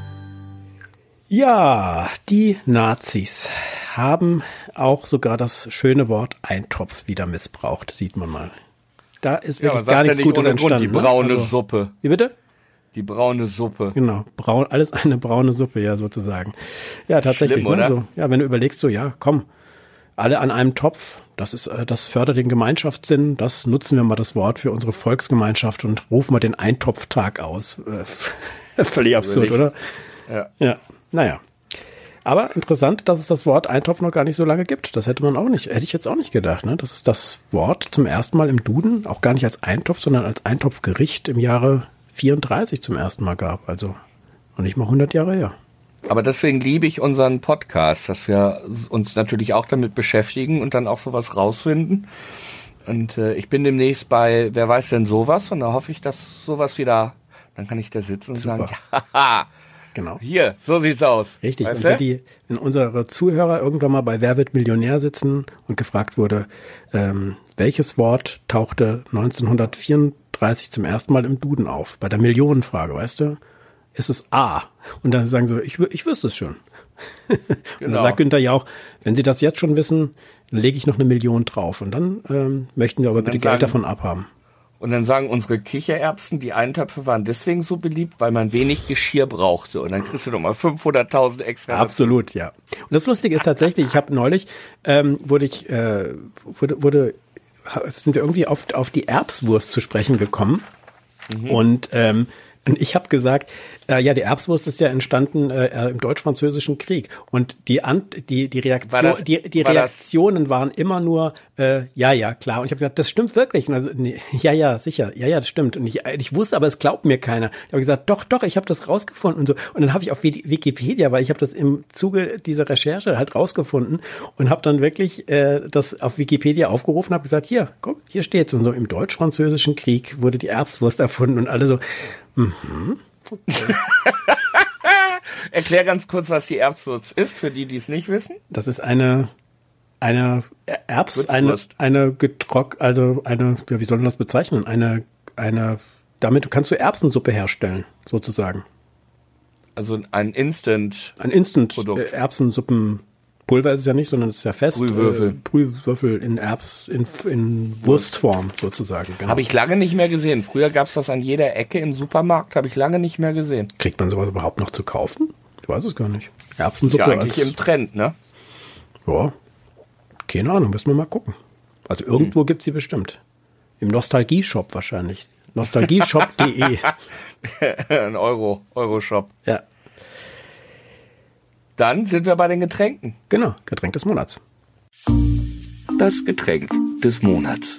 Ja, die Nazis haben auch sogar das schöne Wort Eintopf wieder missbraucht, sieht man mal. Da ist wirklich gar nichts Gutes entstanden. Die braune Suppe. Wie bitte? Die braune Suppe. Genau, alles eine braune Suppe, ja, sozusagen. Ja, tatsächlich. Schlimm, oder? So, ja, wenn du überlegst, so, ja, komm, alle an einem Topf, das fördert den Gemeinschaftssinn, das nutzen wir mal das Wort für unsere Volksgemeinschaft und rufen mal den Eintopftag aus. Völlig absurd, oder? Ja, naja. Aber interessant, dass es das Wort Eintopf noch gar nicht so lange gibt. Das hätte ich jetzt auch nicht gedacht, ne? Dass es das Wort zum ersten Mal im Duden auch gar nicht als Eintopf, sondern als Eintopfgericht im Jahre 34 zum ersten Mal gab. Also noch nicht mal 100 Jahre her. Aber deswegen liebe ich unseren Podcast, dass wir uns natürlich auch damit beschäftigen und dann auch sowas rausfinden. Und ich bin demnächst bei Wer weiß denn sowas? Und da hoffe ich, dass sowas wieder, dann kann ich da sitzen und Super. sagen, haha, genau. Hier, so sieht's aus. Richtig. Weißt und wenn unsere Zuhörer irgendwann mal bei Wer wird Millionär sitzen und gefragt wurde, welches Wort tauchte 1934 zum ersten Mal im Duden auf? Bei der Millionenfrage, weißt du? Ist es A. Und dann sagen sie, ich wüsste es schon. Genau. Und dann sagt Günther Jauch, wenn Sie das jetzt schon wissen, dann lege ich noch 1 Million drauf. Und dann möchten wir aber bitte Geld davon abhaben. Und dann sagen unsere Kichererbsen, die Eintöpfe waren deswegen so beliebt, weil man wenig Geschirr brauchte. Und dann kriegst du nochmal 500.000 extra. Absolut, ja. Und das Lustige ist tatsächlich, ich habe neulich, sind wir irgendwie auf die Erbswurst zu sprechen gekommen. Mhm. Und ich habe gesagt, die Erbswurst ist ja entstanden im Deutsch-Französischen Krieg und die Reaktionen waren immer nur ja, klar. Und ich habe gesagt, das stimmt wirklich. Und also, nee, ja, sicher, ja, das stimmt. Und ich wusste, aber es glaubt mir keiner. Ich habe gesagt, doch, ich habe das rausgefunden und so. Und dann habe ich auf Wikipedia, weil ich habe das im Zuge dieser Recherche halt rausgefunden und habe dann wirklich das auf Wikipedia aufgerufen, habe gesagt, hier, guck, hier steht's. Und so im Deutsch-Französischen Krieg wurde die Erbswurst erfunden und alle so. Okay. Erklär ganz kurz, was die Erbswurst ist, für die es nicht wissen. Das ist eine wie soll man das bezeichnen? Damit kannst du Erbsensuppe herstellen, sozusagen. Also ein Instant-Produkt. Ein Instant Erbsensuppenpulver ist es ja nicht, sondern es ist ja fest. Brühwürfel in Wurstform sozusagen. Genau. Habe ich lange nicht mehr gesehen. Früher gab es das an jeder Ecke im Supermarkt, habe ich lange nicht mehr gesehen. Kriegt man sowas überhaupt noch zu kaufen? Ich weiß es gar nicht. Erbsensuppe ist ja eigentlich im Trend, ne? Ja, keine Ahnung, müssen wir mal gucken. Also irgendwo gibt's sie bestimmt. Im Nostalgie-Shop wahrscheinlich. Nostalgieshop.de. Ein Euro-Shop. Ja. Dann sind wir bei den Getränken. Genau, Getränk des Monats. Das Getränk des Monats.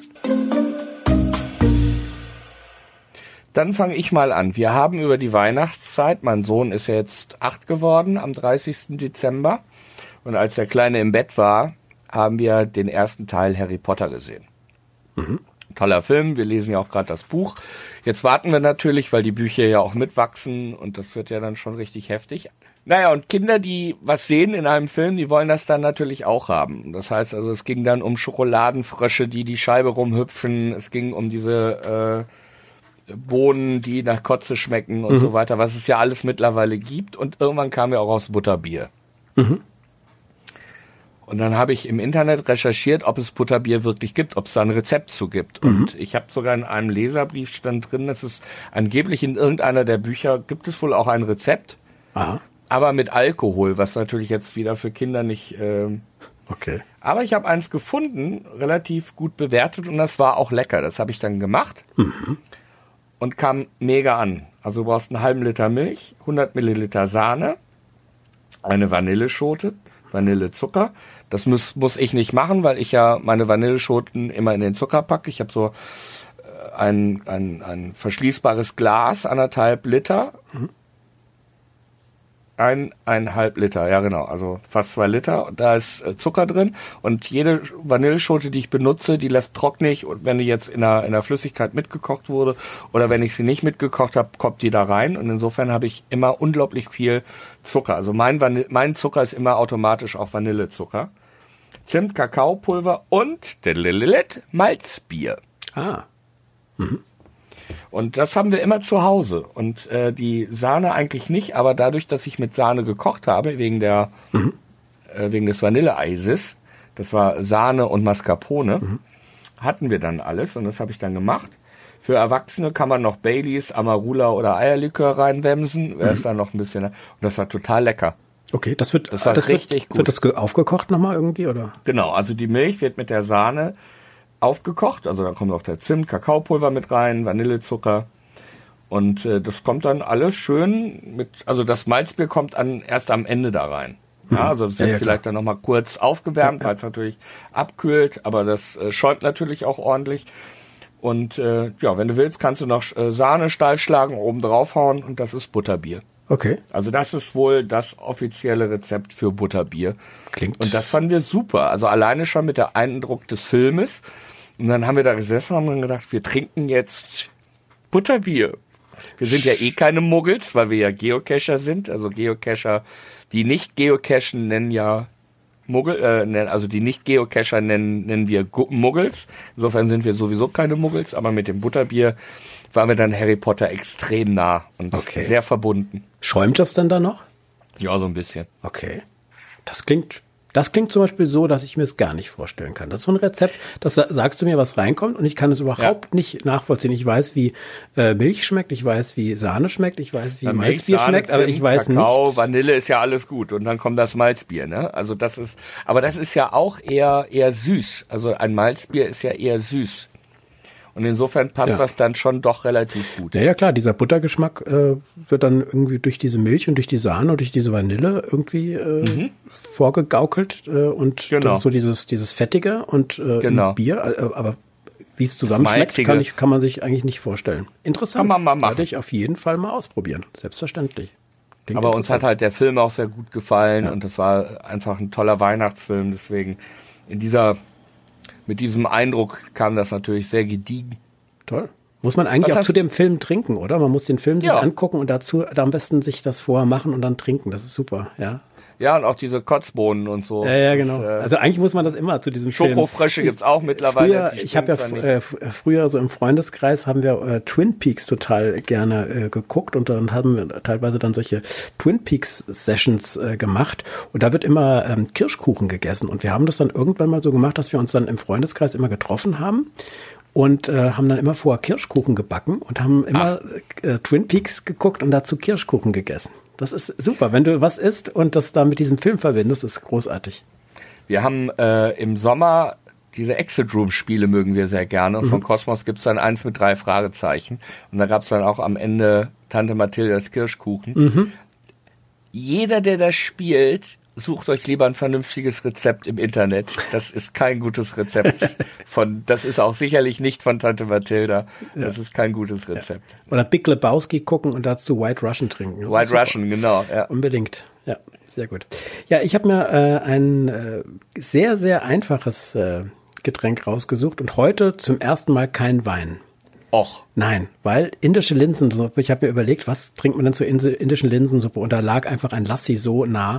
Dann fange ich mal an. Wir haben über die Weihnachtszeit, mein Sohn ist ja jetzt 8 geworden am 30. Dezember. Und als der Kleine im Bett war, haben wir den ersten Teil Harry Potter gesehen. Mhm. Toller Film, wir lesen ja auch gerade das Buch. Jetzt warten wir natürlich, weil die Bücher ja auch mitwachsen und das wird ja dann schon richtig heftig. Naja, und Kinder, die was sehen in einem Film, die wollen das dann natürlich auch haben. Das heißt also, es ging dann um Schokoladenfrösche, die Scheibe rumhüpfen. Es ging um diese Bohnen, die nach Kotze schmecken und so weiter, was es ja alles mittlerweile gibt. Und irgendwann kam ja auch raus Butterbier. Mhm. Und dann habe ich im Internet recherchiert, ob es Butterbier wirklich gibt, ob es da ein Rezept zu gibt. Und ich habe sogar in einem Leserbrief stand drin, dass es angeblich in irgendeiner der Bücher gibt es wohl auch ein Rezept. Aha. Aber mit Alkohol, was natürlich jetzt wieder für Kinder nicht... Okay. Aber ich habe eins gefunden, relativ gut bewertet und das war auch lecker. Das habe ich dann gemacht und kam mega an. Also du brauchst einen halben Liter Milch, 100 Milliliter Sahne, eine Vanilleschote, Vanillezucker. Das muss ich nicht machen, weil ich ja meine Vanilleschoten immer in den Zucker packe. Ich habe so ein verschließbares Glas, 1,5 Liter. 1,5 Liter, ja genau, also fast 2 Liter. Da ist Zucker drin und jede Vanilleschote, die ich benutze, die trockne ich, und wenn die jetzt in einer Flüssigkeit mitgekocht wurde oder wenn ich sie nicht mitgekocht habe, kommt die da rein und insofern habe ich immer unglaublich viel Zucker. Also mein Zucker ist immer automatisch auch Vanillezucker. Zimt, Kakaopulver und Malzbier. Ah. Mhm. Und das haben wir immer zu Hause. Und die Sahne eigentlich nicht, aber dadurch, dass ich mit Sahne gekocht habe, wegen des Vanilleeises, das war Sahne und Mascarpone, hatten wir dann alles und das habe ich dann gemacht. Für Erwachsene kann man noch Baileys, Amarula oder Eierlikör reinwämsen. Wer ist dann noch ein bisschen... Und das war total lecker. Okay, das war richtig gut. Wird das aufgekocht nochmal irgendwie, oder? Genau, also die Milch wird mit der Sahne aufgekocht, also da kommt auch der Zimt, Kakaopulver mit rein, Vanillezucker und das kommt dann alles schön also das Malzbier kommt erst am Ende da rein. Ja, also das wird vielleicht dann nochmal kurz aufgewärmt, weil es natürlich abkühlt, aber das schäumt natürlich auch ordentlich. Und wenn du willst, kannst du noch Sahne steif schlagen, oben draufhauen und das ist Butterbier. Okay. Also das ist wohl das offizielle Rezept für Butterbier. Klingt. Und das fanden wir super. Also alleine schon mit der Eindruck des Filmes. Und dann haben wir da gesessen und haben gedacht, wir trinken jetzt Butterbier. Wir sind ja eh keine Muggels, weil wir ja Geocacher sind. Also Geocacher, die nicht geocachen, nennen ja also die nicht Geocacher nennen wir Muggels. Insofern sind wir sowieso keine Muggels, aber mit dem Butterbier waren wir dann Harry Potter extrem nah und sehr verbunden. Schäumt das dann da noch? Ja, so ein bisschen. Okay. Das klingt zum Beispiel so, dass ich mir es gar nicht vorstellen kann. Das ist so ein Rezept, das sagst du mir, was reinkommt und ich kann es überhaupt nicht nachvollziehen. Ich weiß, wie Milch schmeckt, ich weiß, wie Sahne schmeckt, ich weiß, wie Malzbier schmeckt, aber ich weiß Kakao, nicht. Vanille ist ja alles gut und dann kommt das Malzbier, ne? Also das ist ja auch eher süß. Also ein Malzbier ist ja eher süß. Und insofern passt das dann schon doch relativ gut. Ja, klar, dieser Buttergeschmack wird dann irgendwie durch diese Milch und durch die Sahne und durch diese Vanille irgendwie vorgegaukelt und das ist so dieses Fettige und Bier, aber wie es zusammenschmeckt, kann man sich eigentlich nicht vorstellen. Interessant, kann man mal machen. Werde ich auf jeden Fall mal ausprobieren, selbstverständlich. Klingt aber uns hat halt der Film auch sehr gut gefallen und das war einfach ein toller Weihnachtsfilm, deswegen mit diesem Eindruck kam das natürlich sehr gediegen. Toll. Muss man eigentlich auch zu dem Film trinken, oder? Man muss den Film sich angucken und dazu am besten sich das vorher machen und dann trinken. Das ist super, ja. Ja, und auch diese Kotzbohnen und so. Ja, genau. Also eigentlich muss man das immer zu diesem Film. Schokofrösche gibt's auch mittlerweile. Ich habe ja früher so im Freundeskreis haben wir Twin Peaks total gerne geguckt und dann haben wir teilweise dann solche Twin Peaks Sessions gemacht und da wird immer Kirschkuchen gegessen und wir haben das dann irgendwann mal so gemacht, dass wir uns dann im Freundeskreis immer getroffen haben und haben dann immer vorher Kirschkuchen gebacken und haben immer Twin Peaks geguckt und dazu Kirschkuchen gegessen. Das ist super, wenn du was isst und das da mit diesem Film verbindest, ist großartig. Wir haben im Sommer diese Exit Room Spiele mögen wir sehr gerne. Und von Cosmos gibt's dann 1 mit 3 Fragezeichen. Und da gab's dann auch am Ende Tante Mathildas Kirschkuchen. Jeder, der das spielt, sucht euch lieber ein vernünftiges Rezept im Internet. Das ist kein gutes Rezept. Das ist auch sicherlich nicht von Tante Mathilda. Das ist kein gutes Rezept. Ja. Oder Big Lebowski gucken und dazu White Russian trinken. Das White Russian, genau. Ja. Unbedingt. Ja, sehr gut. Ja, ich habe mir ein sehr, sehr einfaches Getränk rausgesucht und heute zum ersten Mal kein Wein. Och. Nein, weil indische Linsensuppe, ich habe mir überlegt, was trinkt man denn zur indischen Linsensuppe und da lag einfach ein Lassi so nah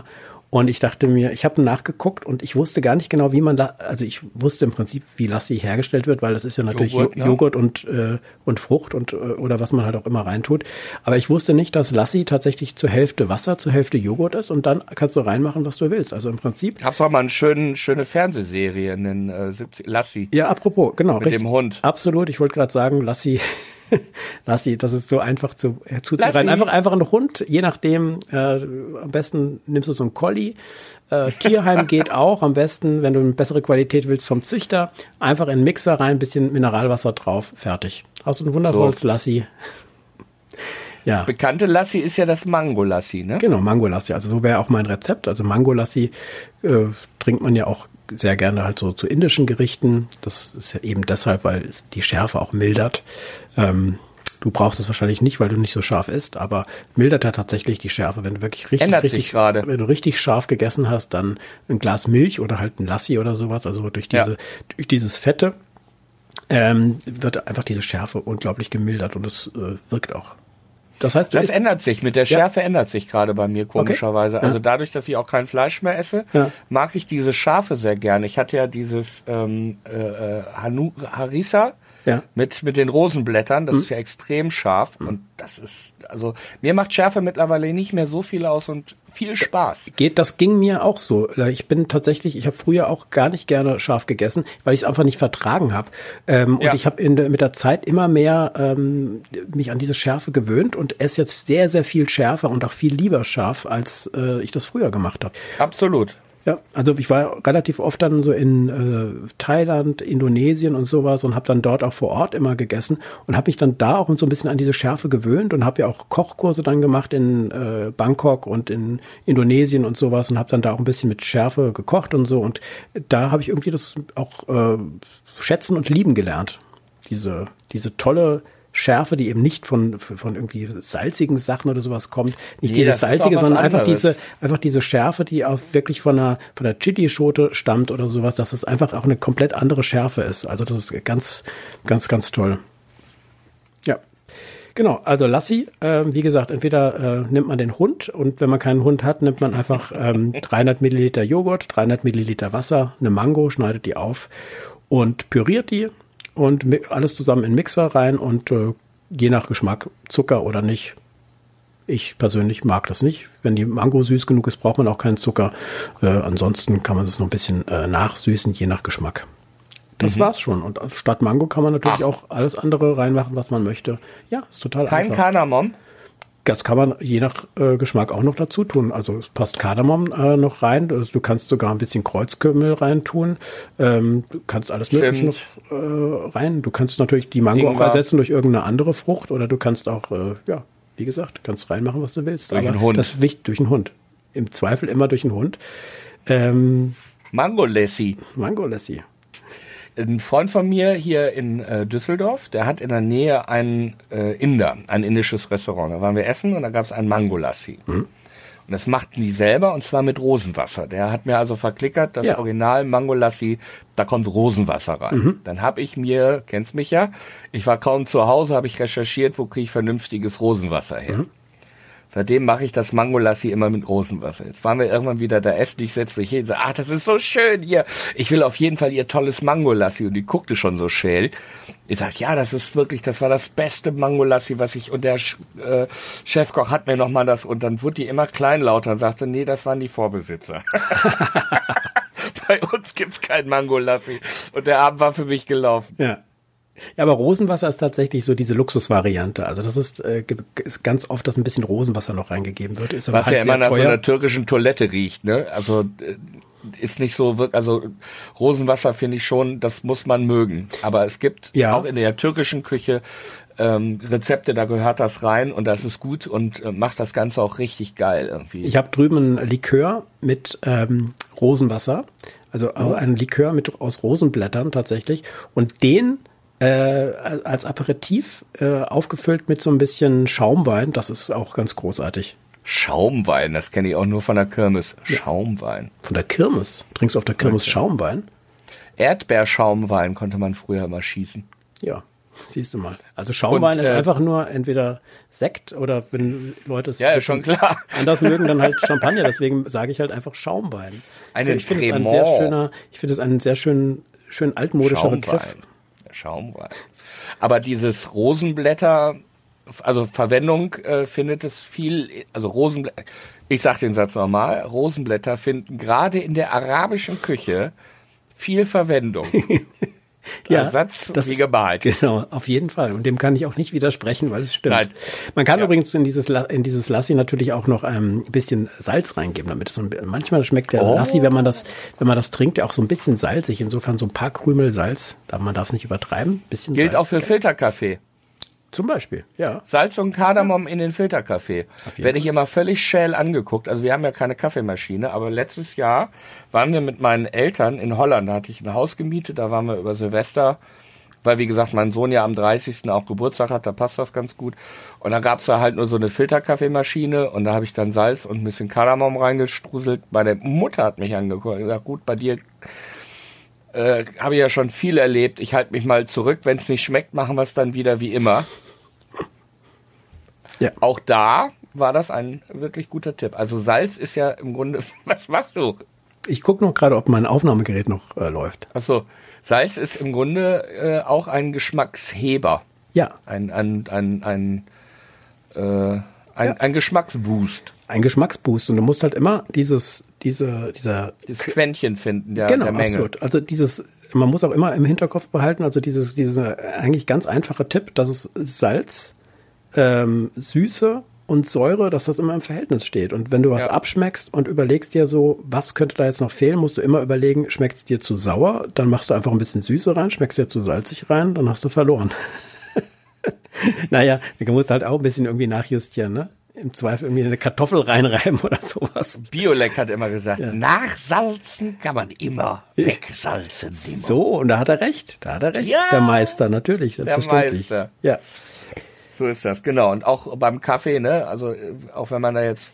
Und ich dachte mir, ich habe nachgeguckt und ich wusste gar nicht genau, wie man da, also ich wusste im Prinzip, wie Lassi hergestellt wird, weil das ist ja natürlich Joghurt und Frucht und oder was man halt auch immer reintut. Aber ich wusste nicht, dass Lassi tatsächlich zur Hälfte Wasser, zur Hälfte Joghurt ist und dann kannst du reinmachen, was du willst. Also im Prinzip. Hab's auch mal eine schöne Fernsehserie in den 70 Lassi. Ja, apropos, genau. Mit dem Hund. Absolut, ich wollte gerade sagen, Lassi, das ist so einfach zuzubereiten. Einfach ein Hund, je nachdem, am besten nimmst du so einen Collie. Tierheim geht auch, am besten, wenn du eine bessere Qualität willst, vom Züchter. Einfach in den Mixer rein, bisschen Mineralwasser drauf, fertig. Hast du ein wundervolles Lassi. Ja. Das bekannte Lassi ist ja das Mango-Lassi, ne? Genau, Mango-Lassi. Also so wäre auch mein Rezept. Also Mango-Lassi trinkt man ja auch sehr gerne halt so zu indischen Gerichten. Das ist ja eben deshalb, weil es die Schärfe auch mildert. Du brauchst es wahrscheinlich nicht, weil du nicht so scharf isst, aber mildert ja tatsächlich die Schärfe. Wenn du wirklich wenn du richtig scharf gegessen hast, dann ein Glas Milch oder halt ein Lassi oder sowas. Also durch dieses Fette wird einfach diese Schärfe unglaublich gemildert und es wirkt auch. Das heißt, das ändert sich. Mit der Schärfe ändert sich gerade bei mir komischerweise. Okay. Also dadurch, dass ich auch kein Fleisch mehr esse, mag ich diese Schärfe sehr gerne. Ich hatte ja dieses Harissa mit den Rosenblättern. Das ist ja extrem scharf und das ist, also mir macht Schärfe mittlerweile nicht mehr so viel aus und viel Spaß. Das ging mir auch so. Ich habe früher auch gar nicht gerne scharf gegessen, weil ich es einfach nicht vertragen habe. Und ich habe mit der Zeit immer mehr mich an diese Schärfe gewöhnt und esse jetzt sehr, sehr viel schärfer und auch viel lieber scharf, als ich das früher gemacht habe. Absolut. Ja, also ich war relativ oft dann so in Thailand, Indonesien und sowas und habe dann dort auch vor Ort immer gegessen und habe mich dann da auch so ein bisschen an diese Schärfe gewöhnt und habe ja auch Kochkurse dann gemacht in Bangkok und in Indonesien und sowas und habe dann da auch ein bisschen mit Schärfe gekocht und so und da habe ich irgendwie das auch schätzen und lieben gelernt. Diese tolle Schärfe, die eben nicht von irgendwie salzigen Sachen oder sowas kommt. Nicht dieses salzige, sondern einfach diese Schärfe, die auch wirklich von der Chili-Schote stammt oder sowas, dass es einfach auch eine komplett andere Schärfe ist. Also das ist ganz, ganz, ganz toll. Ja. Genau, also Lassi, wie gesagt, entweder nimmt man den Hund und wenn man keinen Hund hat, nimmt man einfach 300 Milliliter Joghurt, 300 Milliliter Wasser, eine Mango, schneidet die auf und püriert die. Und alles zusammen in den Mixer rein und je nach Geschmack Zucker oder nicht. Ich persönlich mag das nicht. Wenn die Mango süß genug ist, braucht man auch keinen Zucker. Ansonsten kann man das noch ein bisschen nachsüßen, je nach Geschmack. Das war's schon. Und statt Mango kann man natürlich auch alles andere reinmachen, was man möchte. Ja, ist total einfach. Kein Kardamom? Das kann man je nach Geschmack auch noch dazu tun. Also es passt Kardamom noch rein. Also du kannst sogar ein bisschen Kreuzkümmel reintun. Du kannst alles Mögliche noch rein. Du kannst natürlich die Mango auch ersetzen durch irgendeine andere Frucht. Oder du kannst auch, wie gesagt, kannst reinmachen, was du willst. Durch einen Hund. Das ist wichtig, durch einen Hund. Im Zweifel immer durch einen Hund. Mango-Lassi. Mango-Lassi. Ein Freund von mir hier in Düsseldorf, der hat in der Nähe einen Inder, ein indisches Restaurant. Da waren wir essen und da gab es einen Mango-Lassi. Und das machten die selber und zwar mit Rosenwasser. Der hat mir also verklickert, das Original Mango-Lassi, da kommt Rosenwasser rein. Dann habe ich mir, kennst mich ja, ich war kaum zu Hause, habe ich recherchiert, wo kriege ich vernünftiges Rosenwasser her. Seitdem mache ich das Mango-Lassi immer mit Rosenwasser. Jetzt waren wir irgendwann wieder da essen, ich setze mich hin und sage, das ist so schön hier. Ich will auf jeden Fall ihr tolles Mango-Lassi. Und die guckte schon so schäl. Ich sage, ja, das war das beste Mango-Lassi, was ich, und der Chefkoch hat mir nochmal das, und dann wurde die immer kleinlauter und sagte, nee, das waren die Vorbesitzer. Bei uns gibt's kein Mango-Lassi. Und der Abend war für mich gelaufen. Ja. Ja, aber Rosenwasser ist tatsächlich so diese Luxusvariante. Also das ist ganz oft, dass ein bisschen Rosenwasser noch reingegeben wird. Ist aber was halt ja immer nach so einer türkischen Toilette riecht, ne? Also ist nicht so wirklich, also Rosenwasser finde ich schon, das muss man mögen. Aber es gibt auch in der türkischen Küche Rezepte, da gehört das rein und das ist gut und macht das Ganze auch richtig geil irgendwie. Ich habe drüben ein Likör mit Rosenwasser, also ein Likör aus Rosenblättern tatsächlich, und den als Aperitif aufgefüllt mit so ein bisschen Schaumwein, das ist auch ganz großartig. Schaumwein, das kenne ich auch nur von der Kirmes. Schaumwein. Von der Kirmes? Trinkst du auf der Kirmes Schaumwein? Erdbeerschaumwein konnte man früher immer schießen. Ja. Siehst du mal. Also Schaumwein ist einfach nur entweder Sekt oder wenn Leute es schon klar. anders mögen, dann halt Champagner. Deswegen sage ich halt einfach Schaumwein. Ich finde es einen sehr schön altmodischer Begriff. Schaumwein. Aber dieses Rosenblätter, also Verwendung findet es viel, also Rosenblätter, ich sag den Satz nochmal, Rosenblätter finden gerade in der arabischen Küche viel Verwendung. Ja, Satz wie gemalt. Genau, auf jeden Fall. Und dem kann ich auch nicht widersprechen, weil es stimmt. Nein. Man kann übrigens in dieses Lassi natürlich auch noch ein bisschen Salz reingeben, damit es manchmal schmeckt der Lassi, wenn man das trinkt, ja auch so ein bisschen salzig. Insofern so ein paar Krümel Salz, man darf es nicht übertreiben. Bisschen Gilt Salz. auch für Filterkaffee. Zum Beispiel, ja. Salz und Kardamom in den Filterkaffee. Werde ich immer völlig schäl angeguckt. Also wir haben ja keine Kaffeemaschine, aber letztes Jahr waren wir mit meinen Eltern in Holland. Da hatte ich ein Haus gemietet, da waren wir über Silvester, weil wie gesagt mein Sohn ja am 30. auch Geburtstag hat, da passt das ganz gut. Und dann gab's da halt nur so eine Filterkaffeemaschine und da habe ich dann Salz und ein bisschen Kardamom reingestruselt. Meine Mutter hat mich angeguckt und gesagt, gut, bei dir habe ich ja schon viel erlebt. Ich halte mich mal zurück. Wenn es nicht schmeckt, machen wir es dann wieder wie immer. Ja. Auch da war das ein wirklich guter Tipp. Also Salz ist ja im Grunde... Was machst du? Ich gucke noch gerade, ob mein Aufnahmegerät noch läuft. Achso. Salz ist im Grunde auch ein Geschmacksheber. Ja. Ein Geschmacksboost. Ein Geschmacksboost. Und du musst halt immer dieses Quäntchen finden, der Menge. Absolut. Also man muss auch immer im Hinterkopf behalten, also dieser eigentlich ganz einfache Tipp, dass es Salz, Süße und Säure, dass das immer im Verhältnis steht. Und wenn du was abschmeckst und überlegst dir so, was könnte da jetzt noch fehlen, musst du immer überlegen, schmeckt es dir zu sauer, dann machst du einfach ein bisschen Süße rein, schmeckst dir zu salzig rein, dann hast du verloren. Naja, du musst halt auch ein bisschen irgendwie nachjustieren, ne? Im Zweifel irgendwie eine Kartoffel reinreiben oder sowas. Biolek hat immer gesagt, nachsalzen kann man immer, wegsalzen immer. So, und da hat er recht. Ja, der Meister, natürlich, selbstverständlich. Der Meister. Ja. So ist das, genau. Und auch beim Kaffee, ne, also auch wenn man da jetzt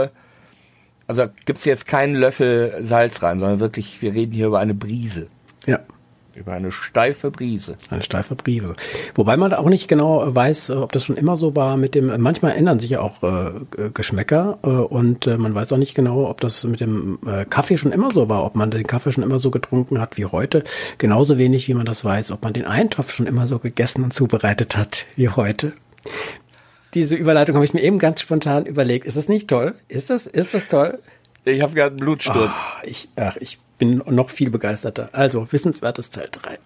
also gibt's jetzt keinen Löffel Salz rein, sondern wirklich, wir reden hier über eine Brise. Ja. Über eine steife Brise. Eine steife Brise. Wobei man da auch nicht genau weiß, ob das schon immer so war mit dem, manchmal ändern sich ja auch Geschmäcker und man weiß auch nicht genau, ob das mit dem Kaffee schon immer so war, ob man den Kaffee schon immer so getrunken hat wie heute. Genauso wenig, wie man das weiß, ob man den Eintopf schon immer so gegessen und zubereitet hat wie heute. Diese Überleitung habe ich mir eben ganz spontan überlegt. Ist das nicht toll? Ist das toll? Ich habe gerade einen Blutsturz. Ich bin noch viel begeisterter. Also, wissenswertes Teil 3.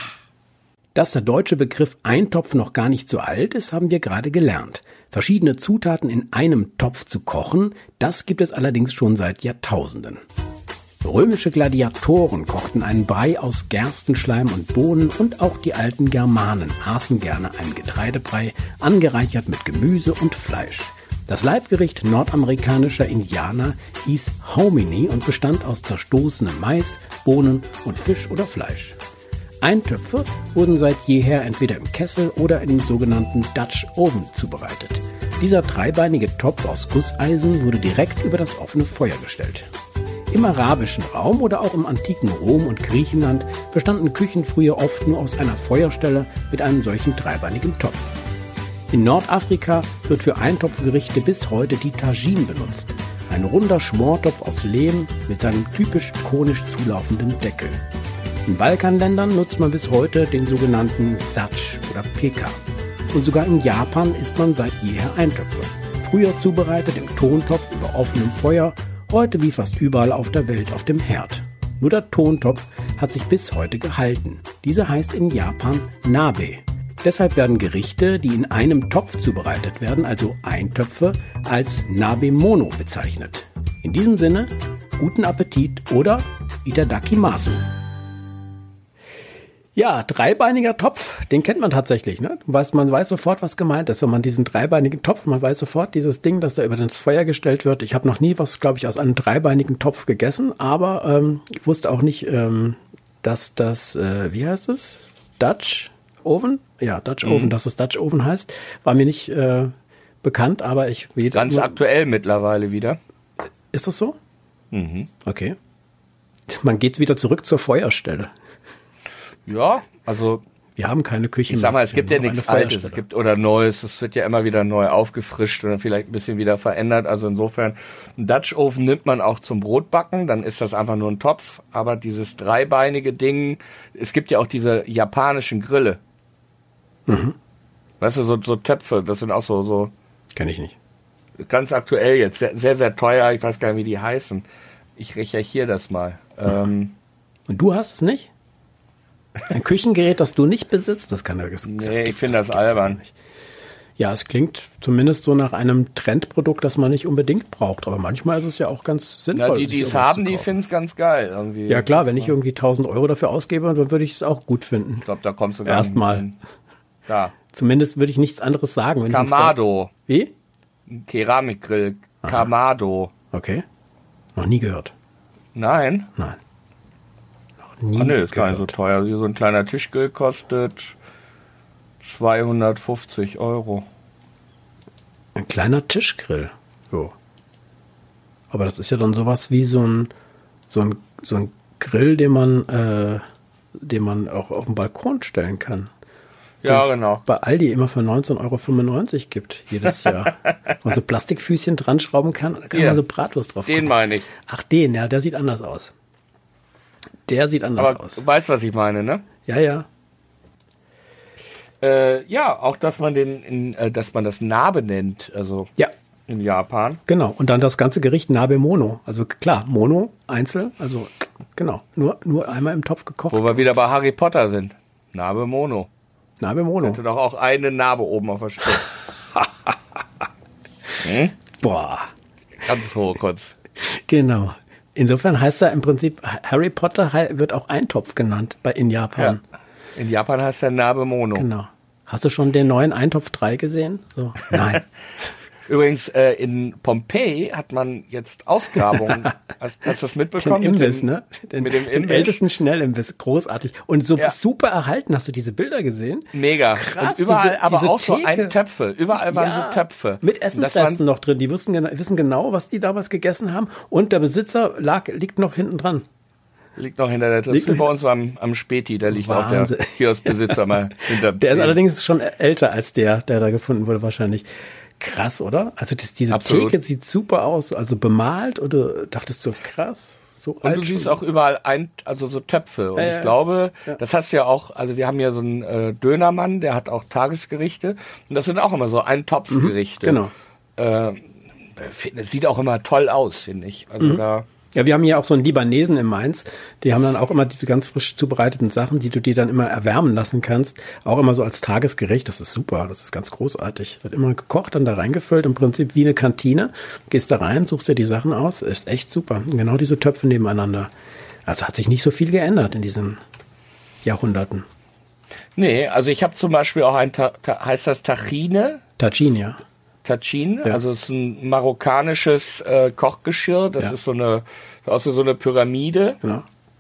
Dass der deutsche Begriff Eintopf noch gar nicht so alt ist, haben wir gerade gelernt. Verschiedene Zutaten in einem Topf zu kochen, das gibt es allerdings schon seit Jahrtausenden. Römische Gladiatoren kochten einen Brei aus Gerstenschleim und Bohnen und auch die alten Germanen aßen gerne einen Getreidebrei, angereichert mit Gemüse und Fleisch. Das Leibgericht nordamerikanischer Indianer hieß Hominy und bestand aus zerstoßenem Mais, Bohnen und Fisch oder Fleisch. Eintöpfe wurden seit jeher entweder im Kessel oder in dem sogenannten Dutch Oven zubereitet. Dieser dreibeinige Topf aus Gusseisen wurde direkt über das offene Feuer gestellt. Im arabischen Raum oder auch im antiken Rom und Griechenland bestanden Küchen früher oft nur aus einer Feuerstelle mit einem solchen dreibeinigen Topf. In Nordafrika wird für Eintopfgerichte bis heute die Tagine benutzt. Ein runder Schmortopf aus Lehm mit seinem typisch konisch zulaufenden Deckel. In Balkanländern nutzt man bis heute den sogenannten Satsch oder Peka. Und sogar in Japan isst man seit jeher Eintöpfe. Früher zubereitet im Tontopf über offenem Feuer, heute wie fast überall auf der Welt auf dem Herd. Nur der Tontopf hat sich bis heute gehalten. Dieser heißt in Japan Nabe. Deshalb werden Gerichte, die in einem Topf zubereitet werden, also Eintöpfe, als Nabemono bezeichnet. In diesem Sinne, guten Appetit oder Itadakimasu. Ja, dreibeiniger Topf, den kennt man tatsächlich, ne? Man weiß sofort, was gemeint ist. Wenn man diesen dreibeinigen Topf, man weiß sofort dieses Ding, das da über das Feuer gestellt wird. Ich habe noch nie was, glaube ich, aus einem dreibeinigen Topf gegessen, aber ich wusste auch nicht, dass das, wie heißt es? Dutch Oven? Ja, Dutch Oven, dass es Dutch Oven heißt. War mir nicht bekannt, aber ich... Ganz aktuell mittlerweile wieder. Ist das so? Mhm. Okay. Man geht wieder zurück zur Feuerstelle. Ja, also Wir haben keine Küche mehr. Ich sag mal, es gibt ja nur nichts eine Altes, es gibt oder Neues. Es wird ja immer wieder neu aufgefrischt oder vielleicht ein bisschen wieder verändert. Also insofern, einen Dutch Oven nimmt man auch zum Brotbacken, dann ist das einfach nur ein Topf. Aber dieses dreibeinige Ding, es gibt ja auch diese japanischen Grille. Weißt du, so Töpfe, das sind auch so. Kenn ich nicht. Ganz aktuell jetzt, sehr, sehr, sehr teuer. Ich weiß gar nicht, wie die heißen. Ich recherchiere das mal. Und du hast es nicht? Ein Küchengerät, das du nicht besitzt, das kann das ich finde das albern. Ja, es klingt zumindest so nach einem Trendprodukt, das man nicht unbedingt braucht. Aber manchmal ist es ja auch ganz sinnvoll. Na, die es haben, die finden es ganz geil. Irgendwie. Ja klar, wenn ich irgendwie 1.000 Euro dafür ausgebe, dann würde ich es auch gut finden. Ich glaube, da kommst du gar erstmal. Da. Zumindest würde ich nichts anderes sagen. Wenn Kamado. Wie? Keramikgrill. Kamado. Okay. Noch nie gehört. Nein? Nein. Nie nee, ist gar nicht so teuer. So ein kleiner Tischgrill kostet 250 Euro. Ein kleiner Tischgrill. So. Aber das ist ja dann sowas wie so ein Grill, den man auch auf den Balkon stellen kann. Ja, genau. Bei Aldi immer für 19,95 € gibt jedes Jahr. Und so Plastikfüßchen dran schrauben kann, da kann man so Bratwurst drauf Den meine ich. Ach, ja, der sieht anders aus. Der sieht anders aus. Du weißt, was ich meine, ne? Ja, ja. Ja, auch, dass man dass man das Nabe nennt, also ja. In Japan. Genau, und dann das ganze Gericht Nabe Mono. Also klar, Mono, Einzel, also genau, nur einmal im Topf gekocht. Wo wir wieder bei Harry Potter sind. Nabe Mono. Nabe Mono. Hätte doch auch eine Narbe oben auf der Stirn. Boah. Ganz hoch kurz. Genau. Insofern heißt er im Prinzip, Harry Potter wird auch Eintopf genannt in Japan. Ja. In Japan heißt er Nabe Mono. Genau. Hast du schon den neuen Eintopf 3 gesehen? So. Nein. Übrigens, in Pompeji hat man jetzt Ausgrabungen. Hast du das mitbekommen? Den Imbiss, ne? Mit dem den ältesten Schnellimbiss. Großartig. Und so super erhalten. Hast du diese Bilder gesehen? Mega. Krass. Und überall, diese aber auch Theke. so Eintöpfe. Überall waren so Töpfe. Mit Essensresten noch drin. Die wissen genau, was die damals gegessen haben. Und der Besitzer liegt noch hinten dran. Liegt noch hinter der Tür. Das ist bei uns am Späti, da liegt auch der Kioskbesitzer mal hinter. Der ist allerdings schon älter als der da gefunden wurde wahrscheinlich. Krass, oder? Also diese Theke sieht super aus, also bemalt, oder dachtest du, krass, so und alt. Und du siehst auch überall so Töpfe. Und ich glaube, das hast du ja auch, also wir haben ja so einen Dönermann, der hat auch Tagesgerichte. Und das sind auch immer so Eintopfgerichte. Genau. Das sieht auch immer toll aus, finde ich. Also Ja, wir haben hier auch so einen Libanesen in Mainz. Die haben dann auch immer diese ganz frisch zubereiteten Sachen, die du dir dann immer erwärmen lassen kannst. Auch immer so als Tagesgericht. Das ist super. Das ist ganz großartig. Wird immer gekocht, dann da reingefüllt. Im Prinzip wie eine Kantine. Gehst da rein, suchst dir die Sachen aus. Ist echt super. Und genau diese Töpfe nebeneinander. Also hat sich nicht so viel geändert in diesen Jahrhunderten. Nee, also ich habe zum Beispiel auch heißt das Tagine? Tagine, ja. Tagine, also es ist ein marokkanisches Kochgeschirr, das ist so eine Pyramide. Genau.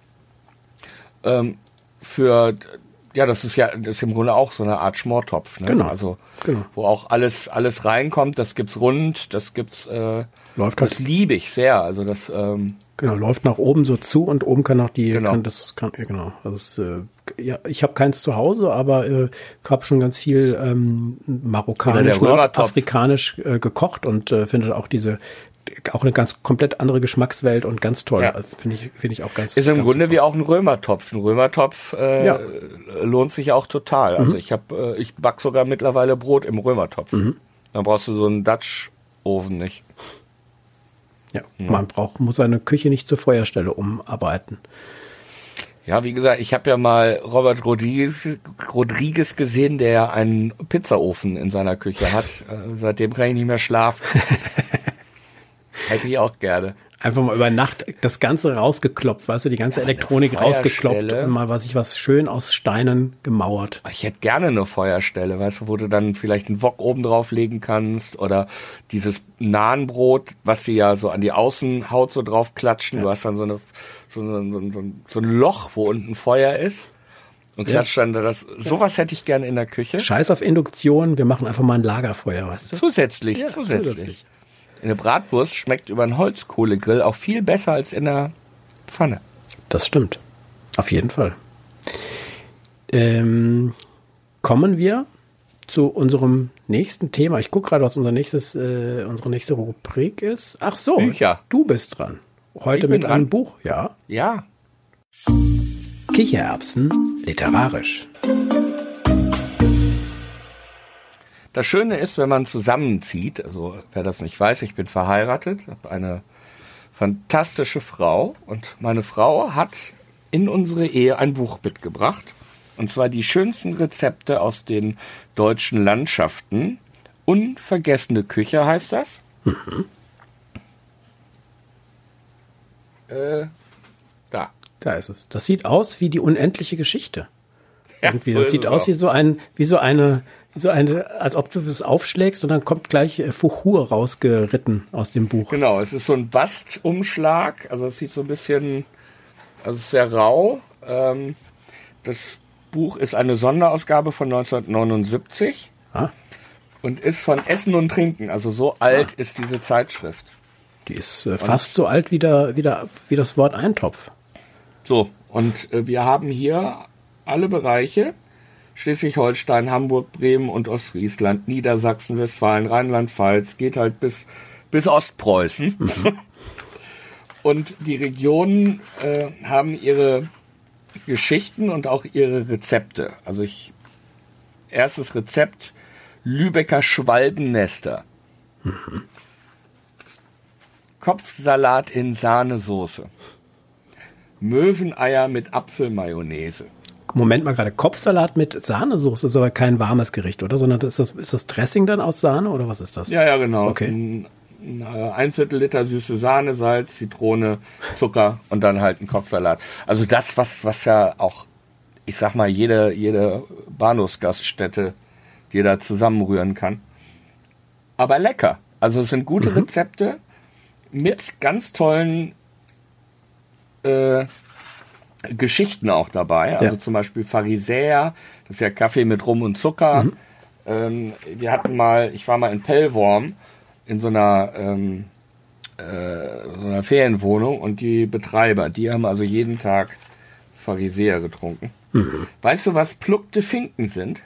Das ist im Grunde auch so eine Art Schmortopf, ne? Genau. Also wo auch alles reinkommt, das gibt's rund, das gibt's läuft das liebe ich sehr, also das läuft nach oben so zu und oben kann auch genau. Also ich habe keins zu Hause, aber ich habe schon ganz viel marokkanisch, nordafrikanisch gekocht und finde auch eine ganz komplett andere Geschmackswelt und ganz toll. Ja. Also finde ich auch ganz. Ist im ganz Grunde super. wie auch ein Römertopf. Ein Römertopf lohnt sich auch total. Also ich back sogar mittlerweile Brot im Römertopf. Dann brauchst du so einen Dutch Oven nicht. Ja, man muss seine Küche nicht zur Feuerstelle umarbeiten. Ja, wie gesagt, ich habe ja mal Robert Rodriguez gesehen, der einen Pizzaofen in seiner Küche hat. Seitdem kann ich nicht mehr schlafen. Hätte ich auch gerne. Einfach mal über Nacht das Ganze rausgeklopft, weißt du, die ganze Elektronik rausgeklopft und mal was schön aus Steinen gemauert. Ich hätte gerne eine Feuerstelle, weißt du, wo du dann vielleicht einen Wok oben drauflegen kannst oder dieses Nahenbrot, was sie ja so an die Außenhaut so drauf klatschen. Ja. Du hast dann so ein Loch, wo unten Feuer ist. Und klatscht dann sowas hätte ich gerne in der Küche. Scheiß auf Induktion, wir machen einfach mal ein Lagerfeuer, weißt du? Zusätzlich. Eine Bratwurst schmeckt über einen Holzkohlegrill auch viel besser als in der Pfanne. Das stimmt. Auf jeden Fall. kommen wir zu unserem nächsten Thema. Ich gucke gerade, was unsere nächste Rubrik ist. Ach so, Bücher. Du bist dran. Heute mit einem Buch, ja. Ja. Kichererbsen literarisch. Das Schöne ist, wenn man zusammenzieht, also wer das nicht weiß, ich bin verheiratet, habe eine fantastische Frau und meine Frau hat in unsere Ehe ein Buch mitgebracht. Und zwar die schönsten Rezepte aus den deutschen Landschaften. Unvergessene Küche heißt das. Mhm. Da. Da ist es. Das sieht aus wie die unendliche Geschichte. Ja, irgendwie. Das sieht aus wie eine, als ob du es aufschlägst und dann kommt gleich Fuchur rausgeritten aus dem Buch. Genau, es ist so ein Bastumschlag. Also es sieht so ein bisschen, also es ist sehr rau. Das Buch ist eine Sonderausgabe von 1979 und ist von Essen und Trinken. Also so alt ist diese Zeitschrift. Die ist fast so alt wie das Wort Eintopf. So, und wir haben hier alle Bereiche. Schleswig-Holstein, Hamburg, Bremen und Ostfriesland, Niedersachsen, Westfalen, Rheinland-Pfalz, geht halt bis Ostpreußen. Mhm. Und die Regionen haben ihre Geschichten und auch ihre Rezepte. Also erstes Rezept, Lübecker Schwalbennester. Mhm. Kopfsalat in Sahnesoße. Möweneier mit Apfelmayonnaise. Moment mal gerade, Kopfsalat mit Sahnesoße ist aber kein warmes Gericht, oder? Sondern ist das Dressing dann aus Sahne oder was ist das? Ja, genau. Okay. Ein Viertel Liter süße Sahne, Salz, Zitrone, Zucker und dann halt ein Kopfsalat. Also das, was ja auch, ich sag mal, jede Bahnhofsgaststätte, die da zusammenrühren kann. Aber lecker. Also es sind gute Rezepte mit ganz tollen Geschichten auch dabei. Also zum Beispiel Pharisäer, das ist ja Kaffee mit Rum und Zucker. Ich war mal in Pellworm in so einer Ferienwohnung und die Betreiber, die haben also jeden Tag Pharisäer getrunken. Mhm. Weißt du, was pluckte Finken sind?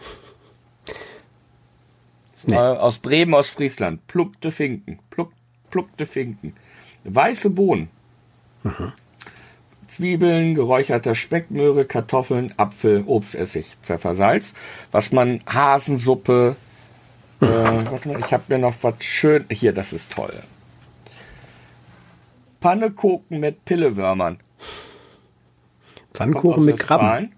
Nee. Aus Bremen, Ostfriesland. Pluckte Finken. Pluckte Finken. Weiße Bohnen. Mhm. Zwiebeln, geräucherter Speck, Möhre, Kartoffeln, Apfel, Obstessig, Pfeffer, Salz. Was man Hasensuppe. Warte mal, ich habe mir noch was schön. Hier, das ist toll. Pannekuchen mit Pillewürmern. Pfannkuchen mit Krabben?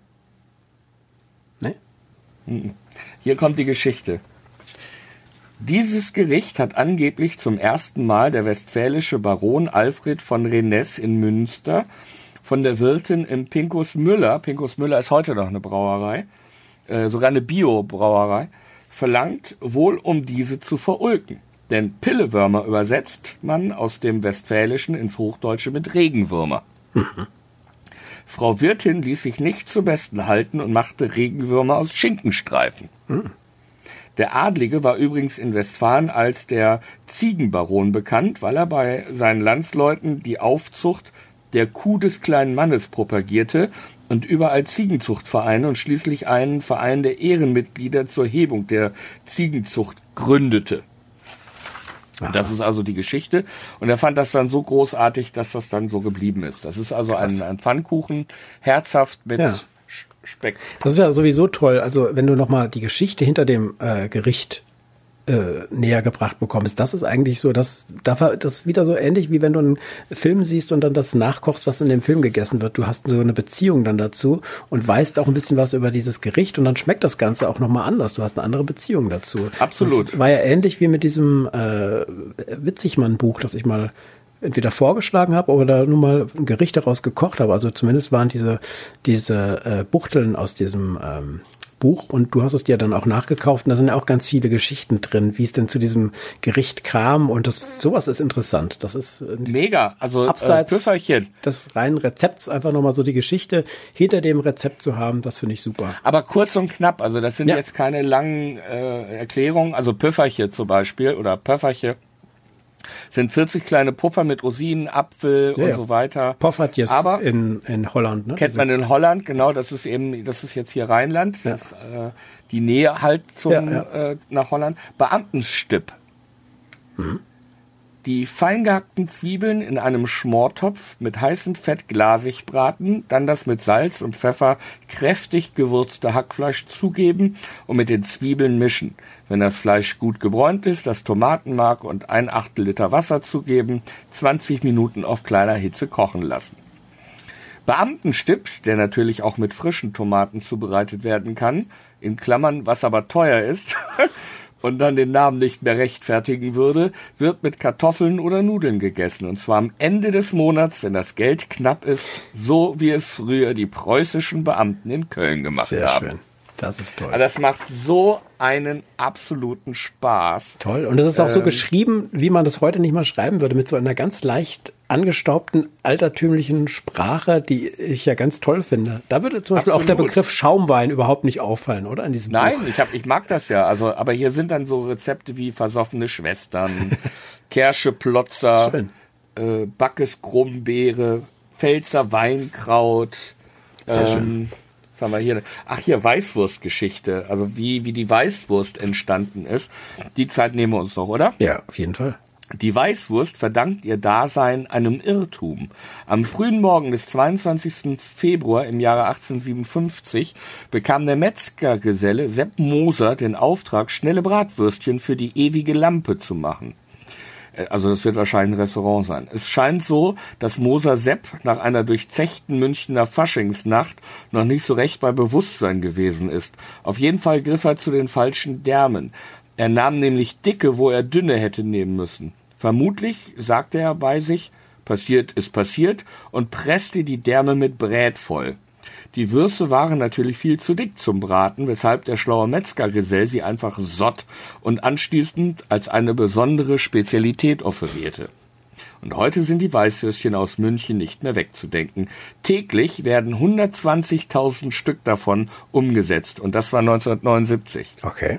Nee. Hier kommt die Geschichte. Dieses Gericht hat angeblich zum ersten Mal der westfälische Baron Alfred von Rennes in Münster von der Wirtin im Pinkus Müller ist heute noch eine Brauerei, sogar eine Bio-Brauerei, verlangt, wohl um diese zu verulken. Denn Pillewürmer übersetzt man aus dem Westfälischen ins Hochdeutsche mit Regenwürmer. Mhm. Frau Wirtin ließ sich nicht zum Besten halten und machte Regenwürmer aus Schinkenstreifen. Mhm. Der Adlige war übrigens in Westfalen als der Ziegenbaron bekannt, weil er bei seinen Landsleuten die Aufzucht der Kuh des kleinen Mannes propagierte und überall Ziegenzuchtvereine und schließlich einen Verein der Ehrenmitglieder zur Hebung der Ziegenzucht gründete. Und das ist also die Geschichte. Und er fand das dann so großartig, dass das dann so geblieben ist. Das ist also ein Pfannkuchen, herzhaft mit Speck. Das ist ja sowieso toll. Also wenn du nochmal die Geschichte hinter dem Gericht näher gebracht bekommst, das ist eigentlich so, das ist wieder so ähnlich, wie wenn du einen Film siehst und dann das nachkochst, was in dem Film gegessen wird. Du hast so eine Beziehung dann dazu und weißt auch ein bisschen was über dieses Gericht und dann schmeckt das Ganze auch nochmal anders. Du hast eine andere Beziehung dazu. Absolut. Das war ja ähnlich wie mit diesem Witzigmann-Buch, das ich mal entweder vorgeschlagen habe oder nur mal ein Gericht daraus gekocht habe. Also zumindest waren diese Buchteln aus diesem Buch und du hast es dir dann auch nachgekauft und da sind ja auch ganz viele Geschichten drin, wie es denn zu diesem Gericht kam und sowas ist interessant. Das ist mega, also abseits Püfferchen des reinen Rezepts einfach nochmal so die Geschichte hinter dem Rezept zu haben, das finde ich super. Aber kurz und knapp, also das sind jetzt keine langen Erklärungen, also Püfferchen zum Beispiel oder Pöfferchen Sind 40 kleine Puffer mit Rosinen, Apfel und so weiter. Poffertjes in Holland, ne? Kennt man in Holland, genau, das ist jetzt hier Rheinland, das, die Nähe halt nach Holland. Beamtenstipp. Die feingehackten Zwiebeln in einem Schmortopf mit heißem Fett glasig braten, dann das mit Salz und Pfeffer kräftig gewürzte Hackfleisch zugeben und mit den Zwiebeln mischen. Wenn das Fleisch gut gebräunt ist, das Tomatenmark und 1/8 Liter Wasser zugeben, 20 Minuten auf kleiner Hitze kochen lassen. Beamtenstipp, der natürlich auch mit frischen Tomaten zubereitet werden kann, in Klammern, was aber teuer ist, und dann den Namen nicht mehr rechtfertigen würde, wird mit Kartoffeln oder Nudeln gegessen. Und zwar am Ende des Monats, wenn das Geld knapp ist, so wie es früher die preußischen Beamten in Köln gemacht haben. Sehr schön. Das ist toll. Also das macht so einen absoluten Spaß. Toll. Und es ist auch so geschrieben, wie man das heute nicht mal schreiben würde, mit so einer ganz leicht angestaubten, altertümlichen Sprache, die ich ja ganz toll finde. Da würde zum Beispiel auch der Begriff Schaumwein überhaupt nicht auffallen, oder? In diesem Nein, Buch. ich mag das ja. Also, aber hier sind dann so Rezepte wie versoffene Schwestern, Kirscheplotzer, Backes Krummbeere, Pfälzer Weinkraut. Sehr schön. Was haben wir hier? Ach, hier Weißwurstgeschichte. Also wie die Weißwurst entstanden ist. Die Zeit nehmen wir uns noch, oder? Ja, auf jeden Fall. Die Weißwurst verdankt ihr Dasein einem Irrtum. Am frühen Morgen des 22. Februar im Jahre 1857 bekam der Metzgergeselle Sepp Moser den Auftrag, schnelle Bratwürstchen für die ewige Lampe zu machen. Also das wird wahrscheinlich ein Restaurant sein. Es scheint so, dass Moser Sepp nach einer durchzechten Münchner Faschingsnacht noch nicht so recht bei Bewusstsein gewesen ist. Auf jeden Fall griff er zu den falschen Därmen. Er nahm nämlich dicke, wo er dünne hätte nehmen müssen. Vermutlich, sagte er bei sich, passiert ist passiert, und presste die Därme mit Brät voll. Die Würste waren natürlich viel zu dick zum Braten, weshalb der schlaue Metzgergesell sie einfach sott und anschließend als eine besondere Spezialität offerierte. Und heute sind die Weißwürstchen aus München nicht mehr wegzudenken. Täglich werden 120.000 Stück davon umgesetzt, und das war 1979. Okay.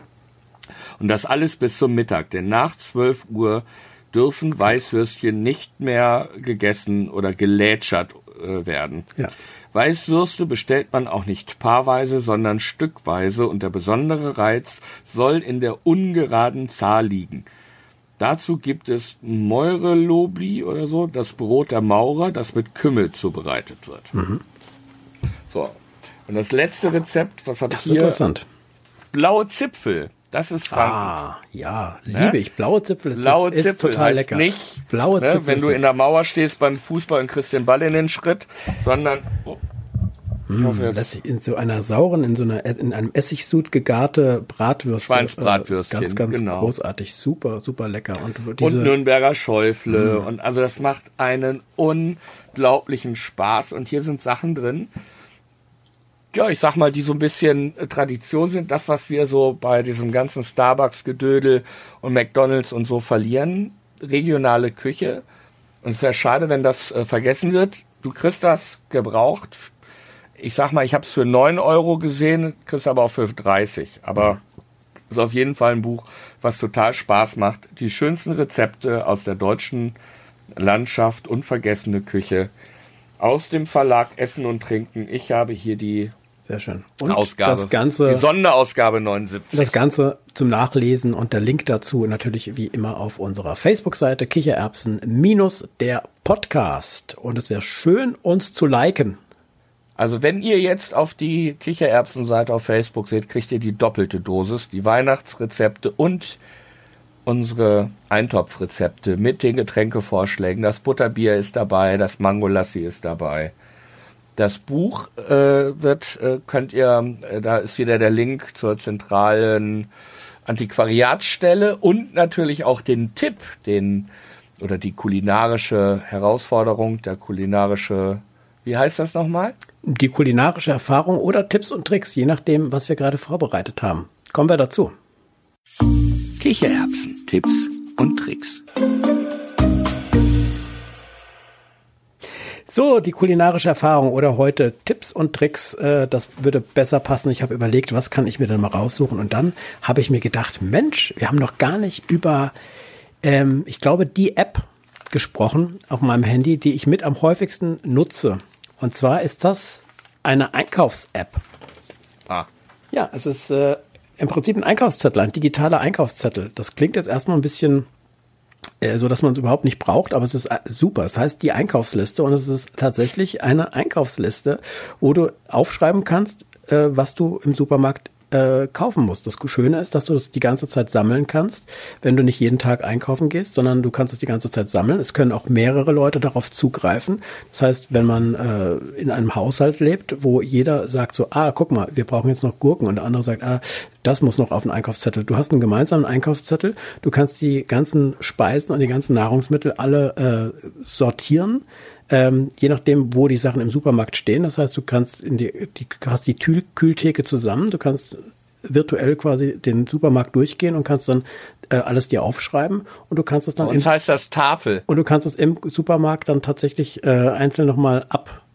Und das alles bis zum Mittag, denn nach 12 Uhr dürfen Weißwürstchen nicht mehr gegessen oder gelätschert werden. Ja. Weißwürste bestellt man auch nicht paarweise, sondern stückweise, und der besondere Reiz soll in der ungeraden Zahl liegen. Dazu gibt es Meurelobli oder so, das Brot der Maurer, das mit Kümmel zubereitet wird. Mhm. So, und das letzte Rezept, was habe ich hier? Das ist interessant. Blaue Zipfel. Das ist Franken. Ah, ja, liebe ich. Blaue Zipfel ist Zipfel total lecker. Nicht, blaue Zipfel, wenn du in der Mauer stehst beim Fußball und kriegst den Ball in den Schritt, sondern ich hoffe, dass ich in so einer sauren, in einem Essigsud gegarte Bratwürste. Schweinsbratwürstchen. Ganz großartig. Super, super lecker. Und Nürnberger Schäufle. Und also das macht einen unglaublichen Spaß. Und hier sind Sachen drin, ja, ich sag mal, die so ein bisschen Tradition sind, das, was wir so bei diesem ganzen Starbucks-Gedödel und McDonald's und so verlieren, regionale Küche. Und es wäre schade, wenn das vergessen wird. Du kriegst das gebraucht. Ich sag mal, ich habe es für 9 Euro gesehen, kriegst aber auch für 30. Aber ist auf jeden Fall ein Buch, was total Spaß macht. Die schönsten Rezepte aus der deutschen Landschaft, unvergessene Küche. Aus dem Verlag Essen und Trinken. Ich habe hier die sehr schön. Und Ausgabe, das Ganze, die Sonderausgabe 79. Das Ganze zum Nachlesen und der Link dazu natürlich wie immer auf unserer Facebook-Seite Kichererbsen - der Podcast. Und es wäre schön, uns zu liken. Also wenn ihr jetzt auf die Kichererbsen-Seite auf Facebook seht, kriegt ihr die doppelte Dosis, die Weihnachtsrezepte und unsere Eintopfrezepte mit den Getränkevorschlägen. Das Butterbier ist dabei, das Mangolassi ist dabei. Das Buch könnt ihr, da ist wieder der Link zur zentralen Antiquariatsstelle und natürlich auch den Tipp, oder die kulinarische Herausforderung, wie heißt das nochmal? Die kulinarische Erfahrung oder Tipps und Tricks, je nachdem, was wir gerade vorbereitet haben. Kommen wir dazu. Kichererbsen, Tipps und Tricks. So, die kulinarische Erfahrung oder heute Tipps und Tricks, das würde besser passen. Ich habe überlegt, was kann ich mir denn mal raussuchen? Und dann habe ich mir gedacht, Mensch, wir haben noch gar nicht über Ich glaube, die App gesprochen auf meinem Handy, die ich mit am häufigsten nutze. Und zwar ist das eine Einkaufs-App. Ja, es ist im Prinzip ein Einkaufszettel, ein digitaler Einkaufszettel. Das klingt jetzt erstmal ein bisschen so, dass man es überhaupt nicht braucht, aber es ist super. Es heißt die Einkaufsliste und es ist tatsächlich eine Einkaufsliste, wo du aufschreiben kannst, was du im Supermarkt kaufen musst. Das Schöne ist, dass du das die ganze Zeit sammeln kannst, wenn du nicht jeden Tag einkaufen gehst, sondern du kannst es die ganze Zeit sammeln. Es können auch mehrere Leute darauf zugreifen. Das heißt, wenn man in einem Haushalt lebt, wo jeder sagt so, guck mal, wir brauchen jetzt noch Gurken und der andere sagt, das muss noch auf den Einkaufszettel. Du hast einen gemeinsamen Einkaufszettel, du kannst die ganzen Speisen und die ganzen Nahrungsmittel alle sortieren, je nachdem, wo die Sachen im Supermarkt stehen. Das heißt, du kannst hast die Kühltheke zusammen, du kannst virtuell quasi den Supermarkt durchgehen und kannst dann alles dir aufschreiben und du kannst es dann heißt das Tafel. Und du kannst es im Supermarkt dann tatsächlich einzeln nochmal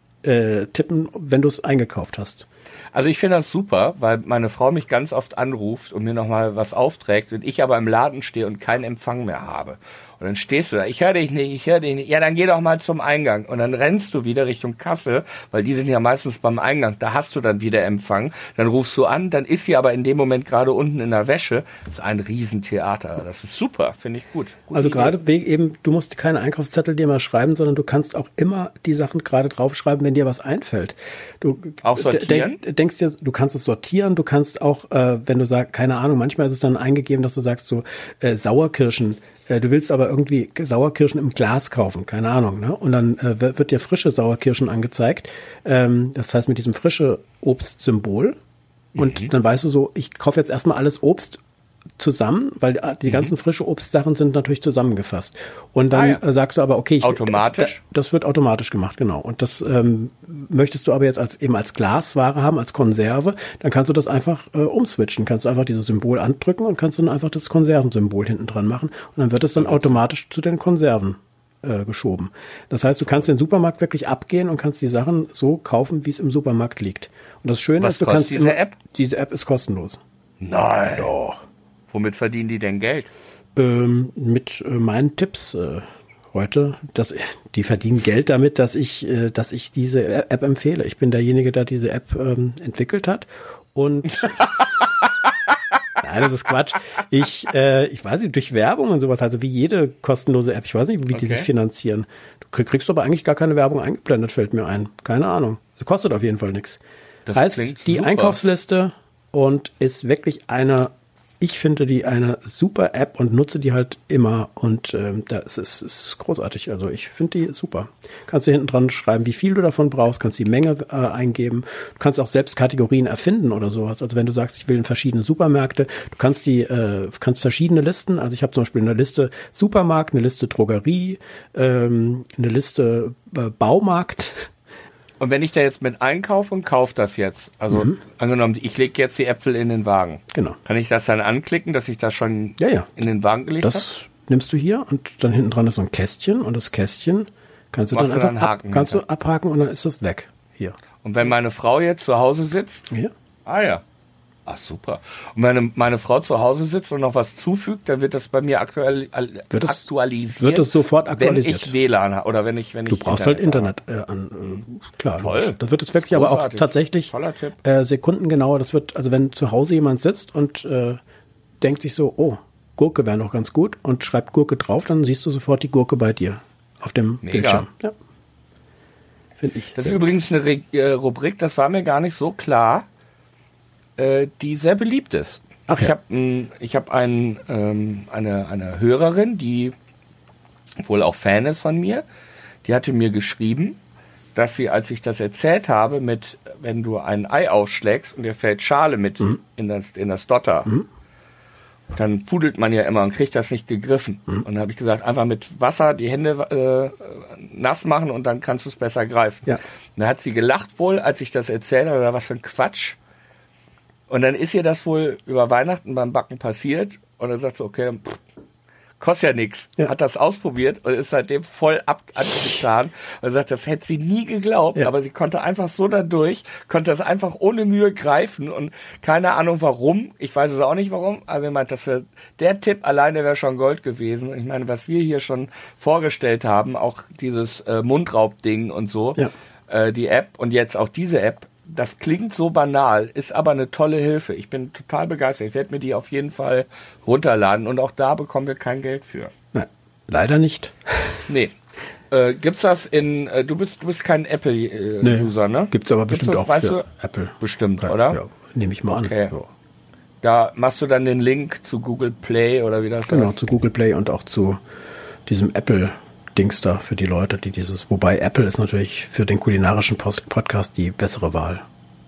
abtippen, wenn du es eingekauft hast. Also ich finde das super, weil meine Frau mich ganz oft anruft und mir nochmal was aufträgt und ich aber im Laden stehe und keinen Empfang mehr habe. Und dann stehst du da, ich höre dich nicht. Ja, dann geh doch mal zum Eingang. Und dann rennst du wieder Richtung Kasse, weil die sind ja meistens beim Eingang. Da hast du dann wieder Empfang. Dann rufst du an, dann ist sie aber in dem Moment gerade unten in der Wäsche. Das ist ein Riesentheater. Das ist super, finde ich gut. Also gerade wegen eben, du musst keine Einkaufszettel dir mal schreiben, sondern du kannst auch immer die Sachen gerade draufschreiben, wenn dir was einfällt. Du auch sortieren? Denkst dir, du kannst es sortieren, du kannst auch, wenn du sagst, keine Ahnung, manchmal ist es dann eingegeben, dass du sagst so, Sauerkirschen, du willst aber irgendwie Sauerkirschen im Glas kaufen, keine Ahnung, ne? Und dann wird dir frische Sauerkirschen angezeigt. Das heißt mit diesem frische Obstsymbol. Und dann weißt du so, ich kaufe jetzt erstmal alles Obst zusammen, weil die ganzen frische Obstsachen sind natürlich zusammengefasst. Und dann sagst du aber, okay, automatisch? Das wird automatisch gemacht, genau. Und das möchtest du aber jetzt als Glasware haben, als Konserve, dann kannst du das einfach umswitchen. Kannst du einfach dieses Symbol andrücken und kannst dann einfach das Konservensymbol hinten dran machen. Und dann wird es dann automatisch zu den Konserven geschoben. Das heißt, du kannst den Supermarkt wirklich abgehen und kannst die Sachen so kaufen, wie es im Supermarkt liegt. Und das Schöne ist, du kannst diese App ist kostenlos. Nein. Doch. Womit verdienen die denn Geld? Mit meinen Tipps heute. Die verdienen Geld damit, dass ich diese App empfehle. Ich bin derjenige, der diese App entwickelt hat. Und nein, das ist Quatsch. Ich weiß nicht, durch Werbung und sowas, also wie jede kostenlose App. Ich weiß nicht, wie die sich finanzieren. Du kriegst aber eigentlich gar keine Werbung eingeblendet, fällt mir ein. Keine Ahnung. Das kostet auf jeden Fall nichts. Das heißt, die super. Einkaufsliste und ist wirklich ich finde die eine super App und nutze die halt immer und das ist großartig. Also ich finde die super. Kannst du hinten dran schreiben, wie viel du davon brauchst, kannst die Menge eingeben. Du kannst auch selbst Kategorien erfinden oder sowas. Also wenn du sagst, ich will in verschiedene Supermärkte, du kannst kannst verschiedene Listen. Also ich habe zum Beispiel eine Liste Supermarkt, eine Liste Drogerie, eine Liste Baumarkt. Und wenn ich da jetzt mit einkaufe und kaufe das jetzt, also angenommen, ich lege jetzt die Äpfel in den Wagen. Genau. Kann ich das dann anklicken, dass ich das schon in den Wagen gelegt habe? Das nimmst du hier und dann hinten dran ist so ein Kästchen und das Kästchen kannst du dann einfach abhaken und dann ist das weg. Hier. Und wenn meine Frau jetzt zu Hause sitzt? Ja. Ja. Ach, super. Und wenn meine Frau zu Hause sitzt und noch was zufügt, dann wird das bei mir aktualisiert. Wird es sofort aktualisiert. Wenn ich WLAN habe oder wenn ich Du brauchst halt Internet an. Klar. Toll. Das wird es wirklich aber auch tatsächlich sekundengenau. Das wird, also wenn zu Hause jemand sitzt und denkt sich so, oh, Gurke wäre noch ganz gut und schreibt Gurke drauf, dann siehst du sofort die Gurke bei dir auf dem Bildschirm. Ja. Finde ich. Das ist übrigens eine Rubrik, das war mir gar nicht so klar, die sehr beliebt ist. Ach, ich habe eine Hörerin, die wohl auch Fan ist von mir, die hatte mir geschrieben, dass sie, als ich das erzählt habe, wenn du ein Ei aufschlägst und dir fällt Schale mit in das Dotter, dann pudelt man ja immer und kriegt das nicht gegriffen. Und dann habe ich gesagt, einfach mit Wasser die Hände nass machen und dann kannst du es besser greifen. Ja. Und da hat sie gelacht wohl, als ich das erzählt habe, was für ein Quatsch. Und dann ist ihr das wohl über Weihnachten beim Backen passiert und dann sagt sie, okay, dann kostet ja nichts. Ja. Hat das ausprobiert und ist seitdem voll angetan und sagt, das hätte sie nie geglaubt, aber sie konnte einfach so dadurch, konnte das einfach ohne Mühe greifen und keine Ahnung warum. Ich weiß es auch nicht warum. Also ich meine, der Tipp alleine wäre schon Gold gewesen. Ich meine, was wir hier schon vorgestellt haben, auch dieses Mundraubding und so, die App und jetzt auch diese App, das klingt so banal, ist aber eine tolle Hilfe. Ich bin total begeistert. Ich werde mir die auf jeden Fall runterladen und auch da bekommen wir kein Geld für. Nein, leider nicht. Nee. Gibt's das in, du bist kein Apple-User, ne? Gibt's aber bestimmt auch für Apple. Bestimmt, oder? Ja, nehme ich mal an. Okay. Ja. Da machst du dann den Link zu Google Play oder wie das heißt? Genau, zu Google Play und auch zu diesem Apple-Dings da für die Leute, die wobei Apple ist natürlich für den kulinarischen Podcast die bessere Wahl.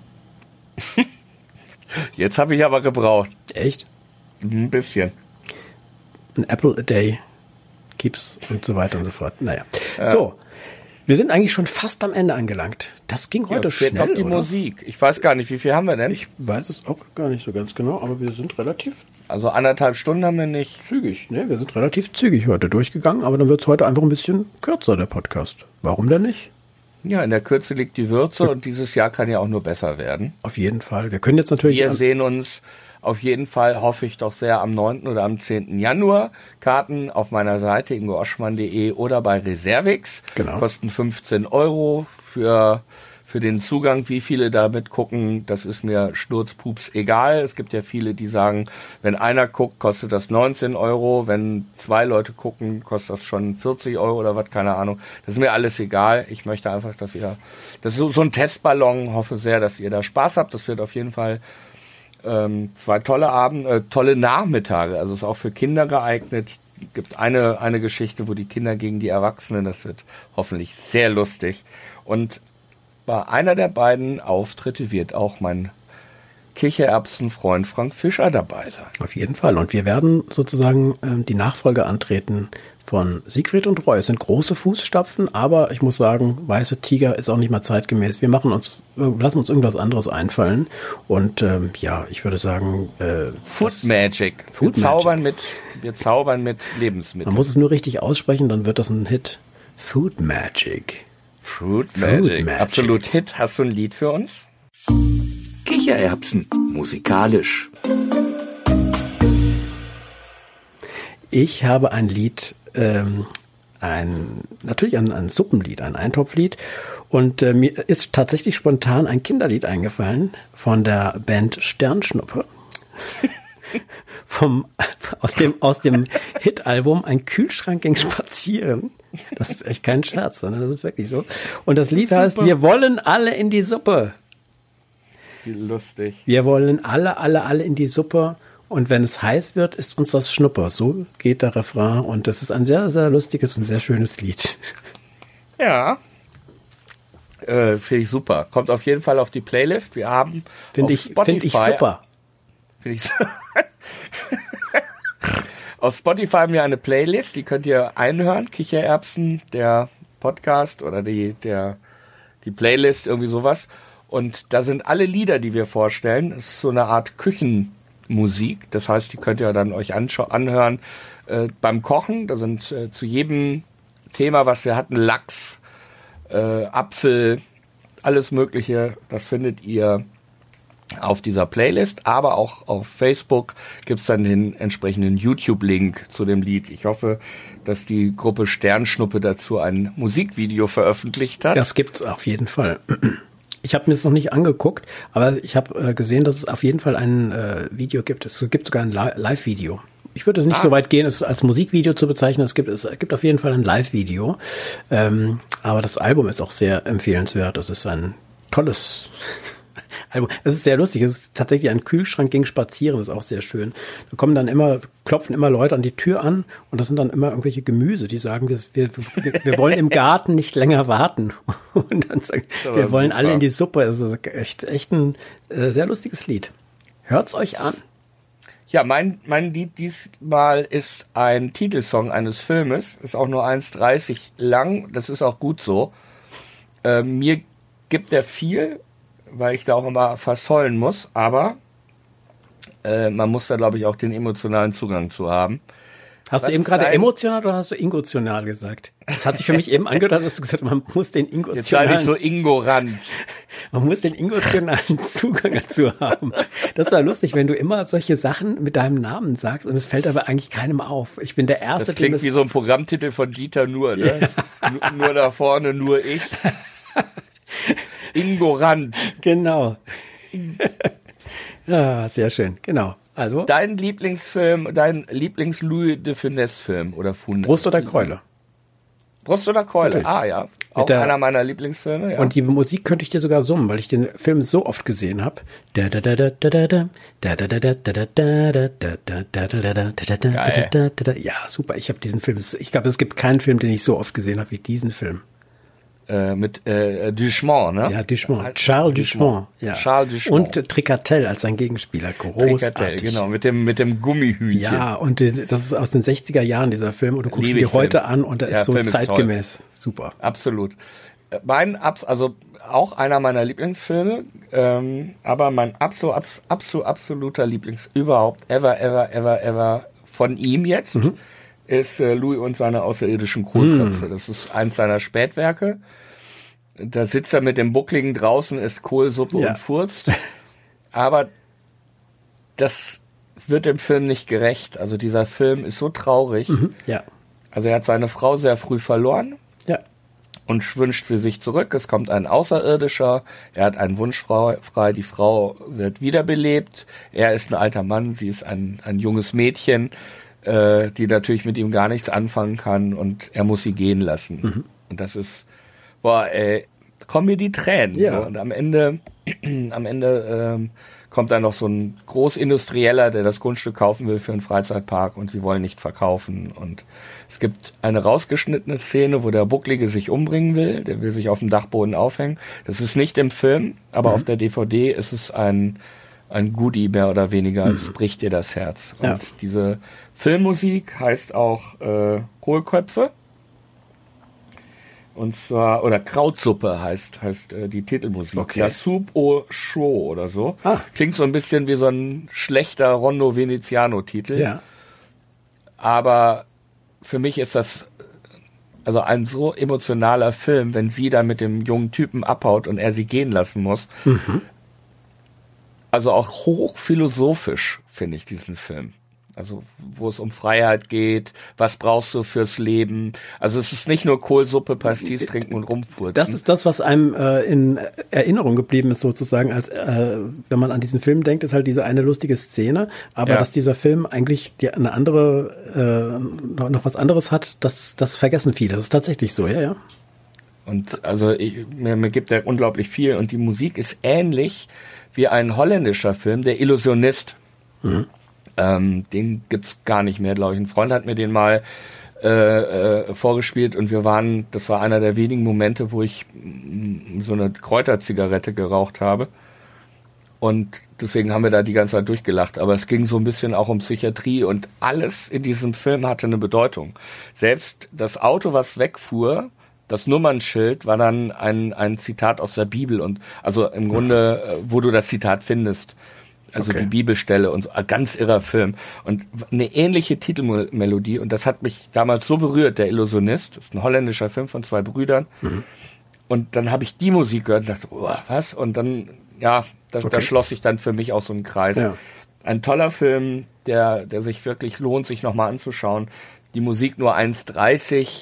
Jetzt habe ich aber gebraucht. Echt? Ein bisschen. Ein Apple a day keeps und so weiter und so fort. Naja. So. Wir sind eigentlich schon fast am Ende angelangt. Das ging heute schnell, noch die oder? Musik. Ich weiß gar nicht, wie viel haben wir denn? Ich weiß es auch gar nicht so ganz genau, aber wir sind relativ... Also 1,5 Stunden haben wir nicht. Zügig, ne? Wir sind relativ zügig heute durchgegangen, aber dann wird es heute einfach ein bisschen kürzer, der Podcast. Warum denn nicht? Ja, in der Kürze liegt die Würze und dieses Jahr kann ja auch nur besser werden. Auf jeden Fall. Wir können jetzt natürlich... Wir sehen uns auf jeden Fall, hoffe ich doch sehr, am 9. oder am 10. Januar. Karten auf meiner Seite ingooschmann.de oder bei Reservix. Genau. Kosten 15 € für den Zugang. Wie viele da mitgucken, das ist mir schnurzpups egal. Es gibt ja viele, die sagen, wenn einer guckt, kostet das 19 €. Wenn 2 Leute gucken, kostet das schon 40 € oder was, keine Ahnung. Das ist mir alles egal. Ich möchte einfach, das ist so ein Testballon. Hoffe sehr, dass ihr da Spaß habt. Das wird auf jeden Fall 2 tolle Nachmittage. Also ist auch für Kinder geeignet. Es gibt eine Geschichte, wo die Kinder gegen die Erwachsenen, das wird hoffentlich sehr lustig. Und bei einer der beiden Auftritte wird auch mein Kichererbsenfreund Frank Fischer dabei sein. Auf jeden Fall. Und wir werden sozusagen die Nachfolge antreten von Siegfried und Roy. Es sind große Fußstapfen, aber ich muss sagen, Weiße Tiger ist auch nicht mal zeitgemäß. Wir lassen uns irgendwas anderes einfallen. Und ich würde sagen... Food Magic. Wir zaubern mit Lebensmitteln. Man muss es nur richtig aussprechen, dann wird das ein Hit. Food Magic. Food Magic. Absolut Hit. Hast du ein Lied für uns? Kichererbsen, musikalisch. Ich habe ein Lied, natürlich ein Suppenlied, ein Eintopflied. Und mir ist tatsächlich spontan ein Kinderlied eingefallen von der Band Sternschnuppe. Aus dem Hit-Album Ein Kühlschrank ging spazieren. Das ist echt kein Scherz, sondern das ist wirklich so. Und das Lied heißt, wir wollen alle in die Suppe. Wie lustig. Wir wollen alle in die Suppe. Und wenn es heiß wird, ist uns das Schnupper. So geht der Refrain. Und das ist ein sehr, sehr lustiges und sehr schönes Lied. Ja. Finde ich super. Kommt auf jeden Fall auf die Playlist. Wir haben Finde ich super. Auf Spotify haben wir eine Playlist, die könnt ihr einhören. Kichererbsen, der Podcast oder die Playlist, irgendwie sowas. Und da sind alle Lieder, die wir vorstellen. Es ist so eine Art Küchenmusik. Das heißt, die könnt ihr dann euch anhören beim Kochen. Da sind zu jedem Thema, was wir hatten, Lachs, Apfel, alles Mögliche. Das findet ihr auf dieser Playlist, aber auch auf Facebook gibt's dann den entsprechenden YouTube-Link zu dem Lied. Ich hoffe, dass die Gruppe Sternschnuppe dazu ein Musikvideo veröffentlicht hat. Das gibt's auf jeden Fall. Ich habe mir das noch nicht angeguckt, aber ich habe gesehen, dass es auf jeden Fall ein Video gibt. Es gibt sogar ein Live-Video. Ich würde es nicht so weit gehen, es als Musikvideo zu bezeichnen. Es gibt auf jeden Fall ein Live-Video. Aber das Album ist auch sehr empfehlenswert. Das ist ein tolles Album. Es ist sehr lustig. Es ist tatsächlich ein Kühlschrank ging spazieren. Das ist auch sehr schön. Da klopfen immer Leute an die Tür an und das sind dann immer irgendwelche Gemüse, die sagen, wir wollen im Garten nicht länger warten. Und dann sagen, wir wollen alle in die Suppe. Es ist echt ein sehr lustiges Lied. Hört's euch an. Ja, mein Lied diesmal ist ein Titelsong eines Filmes. Ist auch nur 1,30 lang. Das ist auch gut so. Mir gibt er viel, weil ich da auch immer fast heulen muss. Aber man muss da, glaube ich, auch den emotionalen Zugang zu haben. Hast du eben gerade emotional oder hast du ingotional gesagt? Das hat sich für mich eben angehört, als du gesagt hast, man muss den ingotionalen... Jetzt sei nicht so ingorant. Man muss den ingotionalen Zugang dazu haben. Das war lustig, wenn du immer solche Sachen mit deinem Namen sagst und es fällt aber eigentlich keinem auf. Ich bin der Erste, das klingt wie so ein Programmtitel von Dieter Nuhr, ne? Ja. Nur da vorne, nur ich. Ingorant. Genau. Ja, sehr schön, genau. Also dein Lieblingsfilm, dein Lieblings-Louis de Funès-Film oder Funès? Brust oder Keule? Brust oder Keule, ja. Auch einer meiner Lieblingsfilme, ja. Und die Musik könnte ich dir sogar summen, weil ich den Film so oft gesehen habe. Ja, super. Ich habe diesen Film, ich glaube, es gibt keinen Film, den ich so oft gesehen habe wie diesen Film. Mit Duchamp, ne? Ja, Duchamp. Charles Duchamp. Ja. Charles Duchamp. Und Tricatel als sein Gegenspieler. Großartig. Tricatel, genau, mit dem Gummihühnchen. Ja, und das ist aus den 60er Jahren, dieser Film. Und du guckst ihn dir heute an und er ist so zeitgemäß. Super. Absolut. Also auch einer meiner Lieblingsfilme, aber mein absoluter Lieblings überhaupt, ever von ihm jetzt, ist Louis und seine außerirdischen Kohlköpfe. Das ist eins seiner Spätwerke. Da sitzt er mit dem Buckligen draußen, isst Kohlsuppe und furzt. Aber das wird dem Film nicht gerecht. Also dieser Film ist so traurig. Ja. Also er hat seine Frau sehr früh verloren. Ja. Und wünscht sie sich zurück. Es kommt ein Außerirdischer. Er hat einen Wunsch frei. Die Frau wird wiederbelebt. Er ist ein alter Mann. Sie ist ein junges Mädchen, die natürlich mit ihm gar nichts anfangen kann. Und er muss sie gehen lassen. Und das ist, kommen mir die Tränen. Ja. So. Und am Ende kommt dann noch so ein Großindustrieller, der das Grundstück kaufen will für einen Freizeitpark und sie wollen nicht verkaufen. Und es gibt eine rausgeschnittene Szene, wo der Bucklige sich umbringen will, der will sich auf dem Dachboden aufhängen. Das ist nicht im Film, aber auf der DVD ist es ein Goodie mehr oder weniger. Es bricht dir das Herz. Und diese Filmmusik heißt auch Kohlköpfe. Und zwar, oder Krautsuppe heißt die Titelmusik. Okay. Ja, Soup au Chaud oder so. Klingt so ein bisschen wie so ein schlechter Rondo Veneziano-Titel. Ja. Aber für mich ist das also ein so emotionaler Film, wenn sie dann mit dem jungen Typen abhaut und er sie gehen lassen muss. Also auch hochphilosophisch finde ich diesen Film. Also wo es um Freiheit geht, was brauchst du fürs Leben. Also es ist nicht nur Kohlsuppe, Pastis trinken und rumfurzen. Das ist das, was einem in Erinnerung geblieben ist sozusagen, als wenn man an diesen Film denkt, ist halt diese eine lustige Szene. Aber dass dieser Film eigentlich eine andere, noch was anderes hat, das vergessen viele. Das ist tatsächlich so, ja. Und also mir gibt er unglaublich viel. Und die Musik ist ähnlich wie ein holländischer Film, der Illusionist. Den gibt's gar nicht mehr, glaube ich. Ein Freund hat mir den mal vorgespielt und das war einer der wenigen Momente, wo ich so eine Kräuterzigarette geraucht habe. Und deswegen haben wir da die ganze Zeit durchgelacht. Aber es ging so ein bisschen auch um Psychiatrie und alles in diesem Film hatte eine Bedeutung. Selbst das Auto, was wegfuhr, das Nummernschild war dann ein Zitat aus der Bibel und also im Grunde, wo du das Zitat findest. Also die Bibelstelle und so, ein ganz irrer Film. Und eine ähnliche Titelmelodie, und das hat mich damals so berührt, der Illusionist, das ist ein holländischer Film von 2 Brüdern. Und dann habe ich die Musik gehört und dachte, was? Und dann, da schloss sich dann für mich auch so ein Kreis. Ja. Ein toller Film, der sich wirklich lohnt, sich nochmal anzuschauen. Die Musik nur 1,30.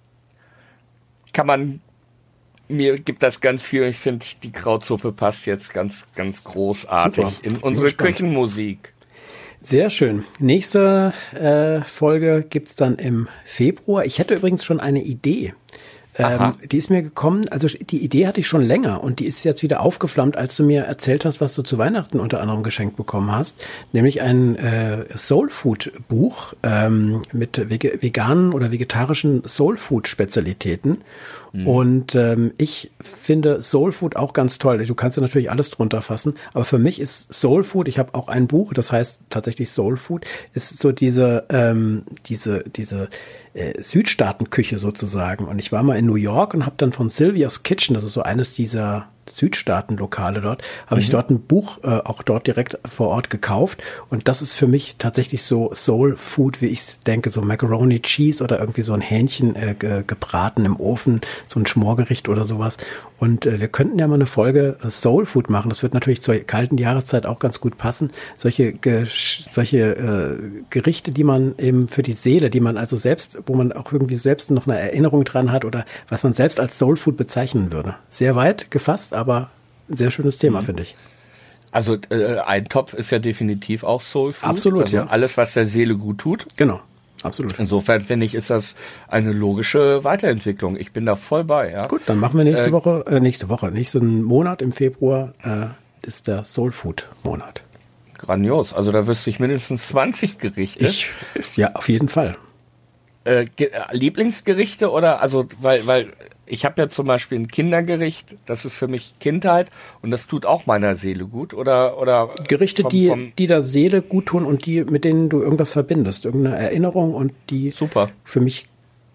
Mir gibt das ganz viel. Ich finde, die Krautsuppe passt jetzt ganz, ganz großartig in unsere Küchenmusik. Sehr schön. Nächste Folge gibt's dann im Februar. Ich hätte übrigens schon eine Idee. Die ist mir gekommen, also die Idee hatte ich schon länger und die ist jetzt wieder aufgeflammt, als du mir erzählt hast, was du zu Weihnachten unter anderem geschenkt bekommen hast, nämlich ein Soul-Food-Buch mit veganen oder vegetarischen Soul-Food-Spezialitäten. Und ich finde Soul Food auch ganz toll. Du kannst ja natürlich alles drunter fassen, aber für mich ist Soul Food, ich habe auch ein Buch, das heißt tatsächlich Soul Food, ist so diese Südstaatenküche sozusagen. Und ich war mal in New York und habe dann von Sylvia's Kitchen, das ist so eines dieser Südstaaten-Lokale dort, habe ich dort ein Buch auch dort direkt vor Ort gekauft. Und das ist für mich tatsächlich so Soul Food, wie ich denke, so Macaroni Cheese oder irgendwie so ein Hähnchen gebraten im Ofen, so ein Schmorgericht oder sowas. Und wir könnten ja mal eine Folge Soul Food machen. Das wird natürlich zur kalten Jahreszeit auch ganz gut passen. Solche Gerichte, die man eben für die Seele, die man also selbst, wo man auch irgendwie selbst noch eine Erinnerung dran hat oder was man selbst als Soul Food bezeichnen würde. Sehr weit gefasst, aber ein sehr schönes Thema, finde ich. Also Eintopf ist ja definitiv auch Soul Food. Absolut, also ja. Alles, was der Seele gut tut. Genau, absolut. Insofern finde ich, ist das eine logische Weiterentwicklung. Ich bin da voll bei. Ja. Gut, dann machen wir nächsten Monat im Februar ist der Soul Food Monat. Grandios. Also da wüsste ich mindestens 20 Gerichte. Ja, auf jeden Fall. Lieblingsgerichte oder, also, weil ich habe ja zum Beispiel ein Kindergericht, das ist für mich Kindheit und das tut auch meiner Seele gut oder Gerichte, die der Seele gut tun und mit denen du irgendwas verbindest, irgendeine Erinnerung und die super für mich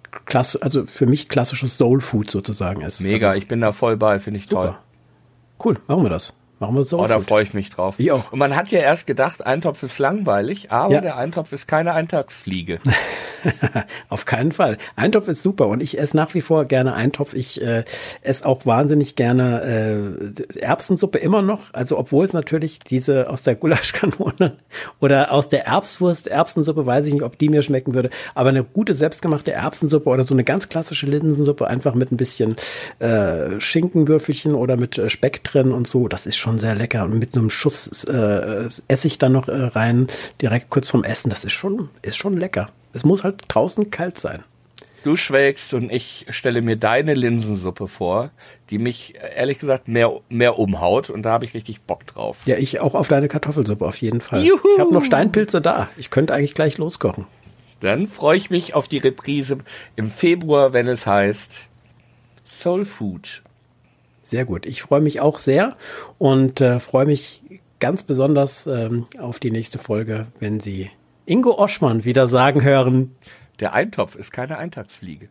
klassisches Soul Food sozusagen ist. Mega, also, ich bin da voll bei, finde ich toll. Cool, machen wir das. Machen wir Soul Food. Da freue ich mich drauf. Ich auch. Und man hat ja erst gedacht, Eintopf ist langweilig, aber der Eintopf ist keine Eintagsfliege. Auf keinen Fall. Eintopf ist super und ich esse nach wie vor gerne Eintopf. Ich esse auch wahnsinnig gerne Erbsensuppe immer noch. Also obwohl es natürlich diese aus der Gulaschkanone oder aus der Erbsensuppe, weiß ich nicht, ob die mir schmecken würde. Aber eine gute selbstgemachte Erbsensuppe oder so eine ganz klassische Linsensuppe, einfach mit ein bisschen Schinkenwürfelchen oder mit Speck drin und so, das ist schon sehr lecker. Und mit so einem Schuss Essig dann noch rein, direkt kurz vorm Essen, das ist schon lecker. Es muss halt draußen kalt sein. Du schwelgst und ich stelle mir deine Linsensuppe vor, die mich ehrlich gesagt mehr umhaut und da habe ich richtig Bock drauf. Ja, ich auch auf deine Kartoffelsuppe auf jeden Fall. Juhu. Ich habe noch Steinpilze da. Ich könnte eigentlich gleich loskochen. Dann freue ich mich auf die Reprise im Februar, wenn es heißt Soul Food. Sehr gut. Ich freue mich auch sehr und freue mich ganz besonders auf die nächste Folge, wenn Sie Ingo Oschmann wieder sagen hören: Der Eintopf ist keine Eintagsfliege.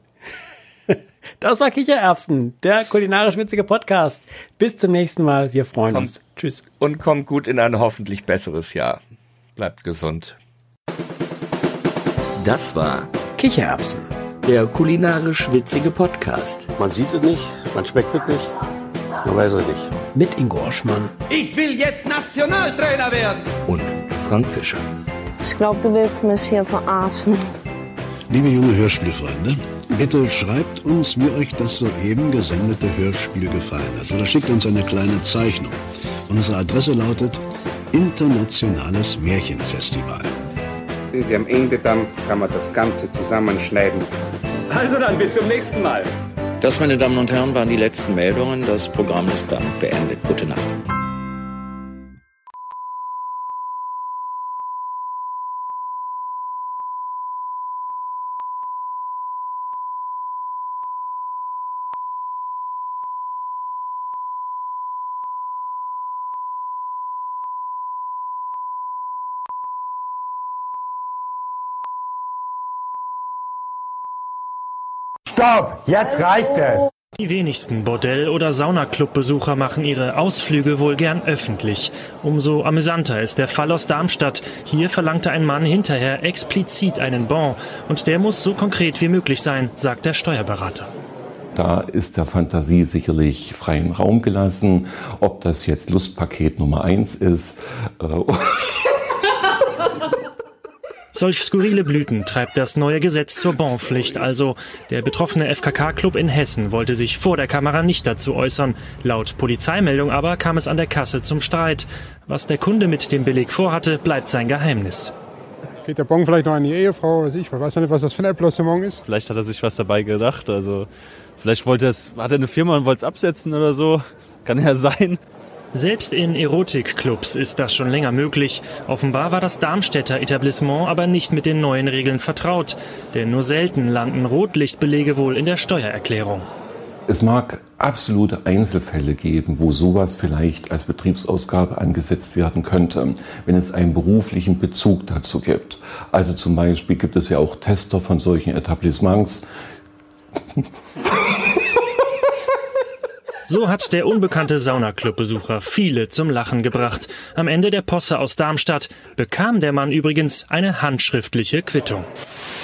Das war Kichererbsen, der kulinarisch witzige Podcast. Bis zum nächsten Mal. Wir freuen uns. Tschüss. Und kommt gut in ein hoffentlich besseres Jahr. Bleibt gesund. Das war Kichererbsen, der kulinarisch witzige Podcast. Man sieht es nicht, man schmeckt es nicht, man weiß es nicht. Mit Ingo Oschmann. Ich will jetzt Nationaltrainer werden. Und Frank Fischer. Ich glaube, du willst mich hier verarschen. Liebe junge Hörspielfreunde, bitte schreibt uns, wie euch das soeben gesendete Hörspiel gefallen hat. Oder schickt uns eine kleine Zeichnung. Unsere Adresse lautet Internationales Märchenfestival. Sind Sie am Ende, dann kann man das Ganze zusammenschneiden. Also dann, bis zum nächsten Mal. Das, meine Damen und Herren, waren die letzten Meldungen. Das Programm ist dann beendet. Gute Nacht. Stopp! Jetzt reicht es! Die wenigsten Bordell- oder Saunaclub-Besucher machen ihre Ausflüge wohl gern öffentlich. Umso amüsanter ist der Fall aus Darmstadt. Hier verlangte ein Mann hinterher explizit einen Bon. Und der muss so konkret wie möglich sein, sagt der Steuerberater. Da ist der Fantasie sicherlich freien Raum gelassen. Ob das jetzt Lustpaket Nummer 1 ist. Solch skurrile Blüten treibt das neue Gesetz zur Bonpflicht. Also der betroffene FKK-Club in Hessen wollte sich vor der Kamera nicht dazu äußern. Laut Polizeimeldung aber kam es an der Kasse zum Streit. Was der Kunde mit dem Beleg vorhatte, bleibt sein Geheimnis. Geht der Bon vielleicht noch an die Ehefrau? Ich weiß nicht, was das für ein Etablissement ist. Vielleicht hat er sich was dabei gedacht. Also vielleicht hat er eine Firma und wollte es absetzen oder so. Kann ja sein. Selbst in Erotikclubs ist das schon länger möglich. Offenbar war das Darmstädter Etablissement aber nicht mit den neuen Regeln vertraut. Denn nur selten landen Rotlichtbelege wohl in der Steuererklärung. Es mag absolute Einzelfälle geben, wo sowas vielleicht als Betriebsausgabe angesetzt werden könnte, wenn es einen beruflichen Bezug dazu gibt. Also zum Beispiel gibt es ja auch Tester von solchen Etablissements. So hat der unbekannte Saunaclub-Besucher viele zum Lachen gebracht. Am Ende der Posse aus Darmstadt bekam der Mann übrigens eine handschriftliche Quittung.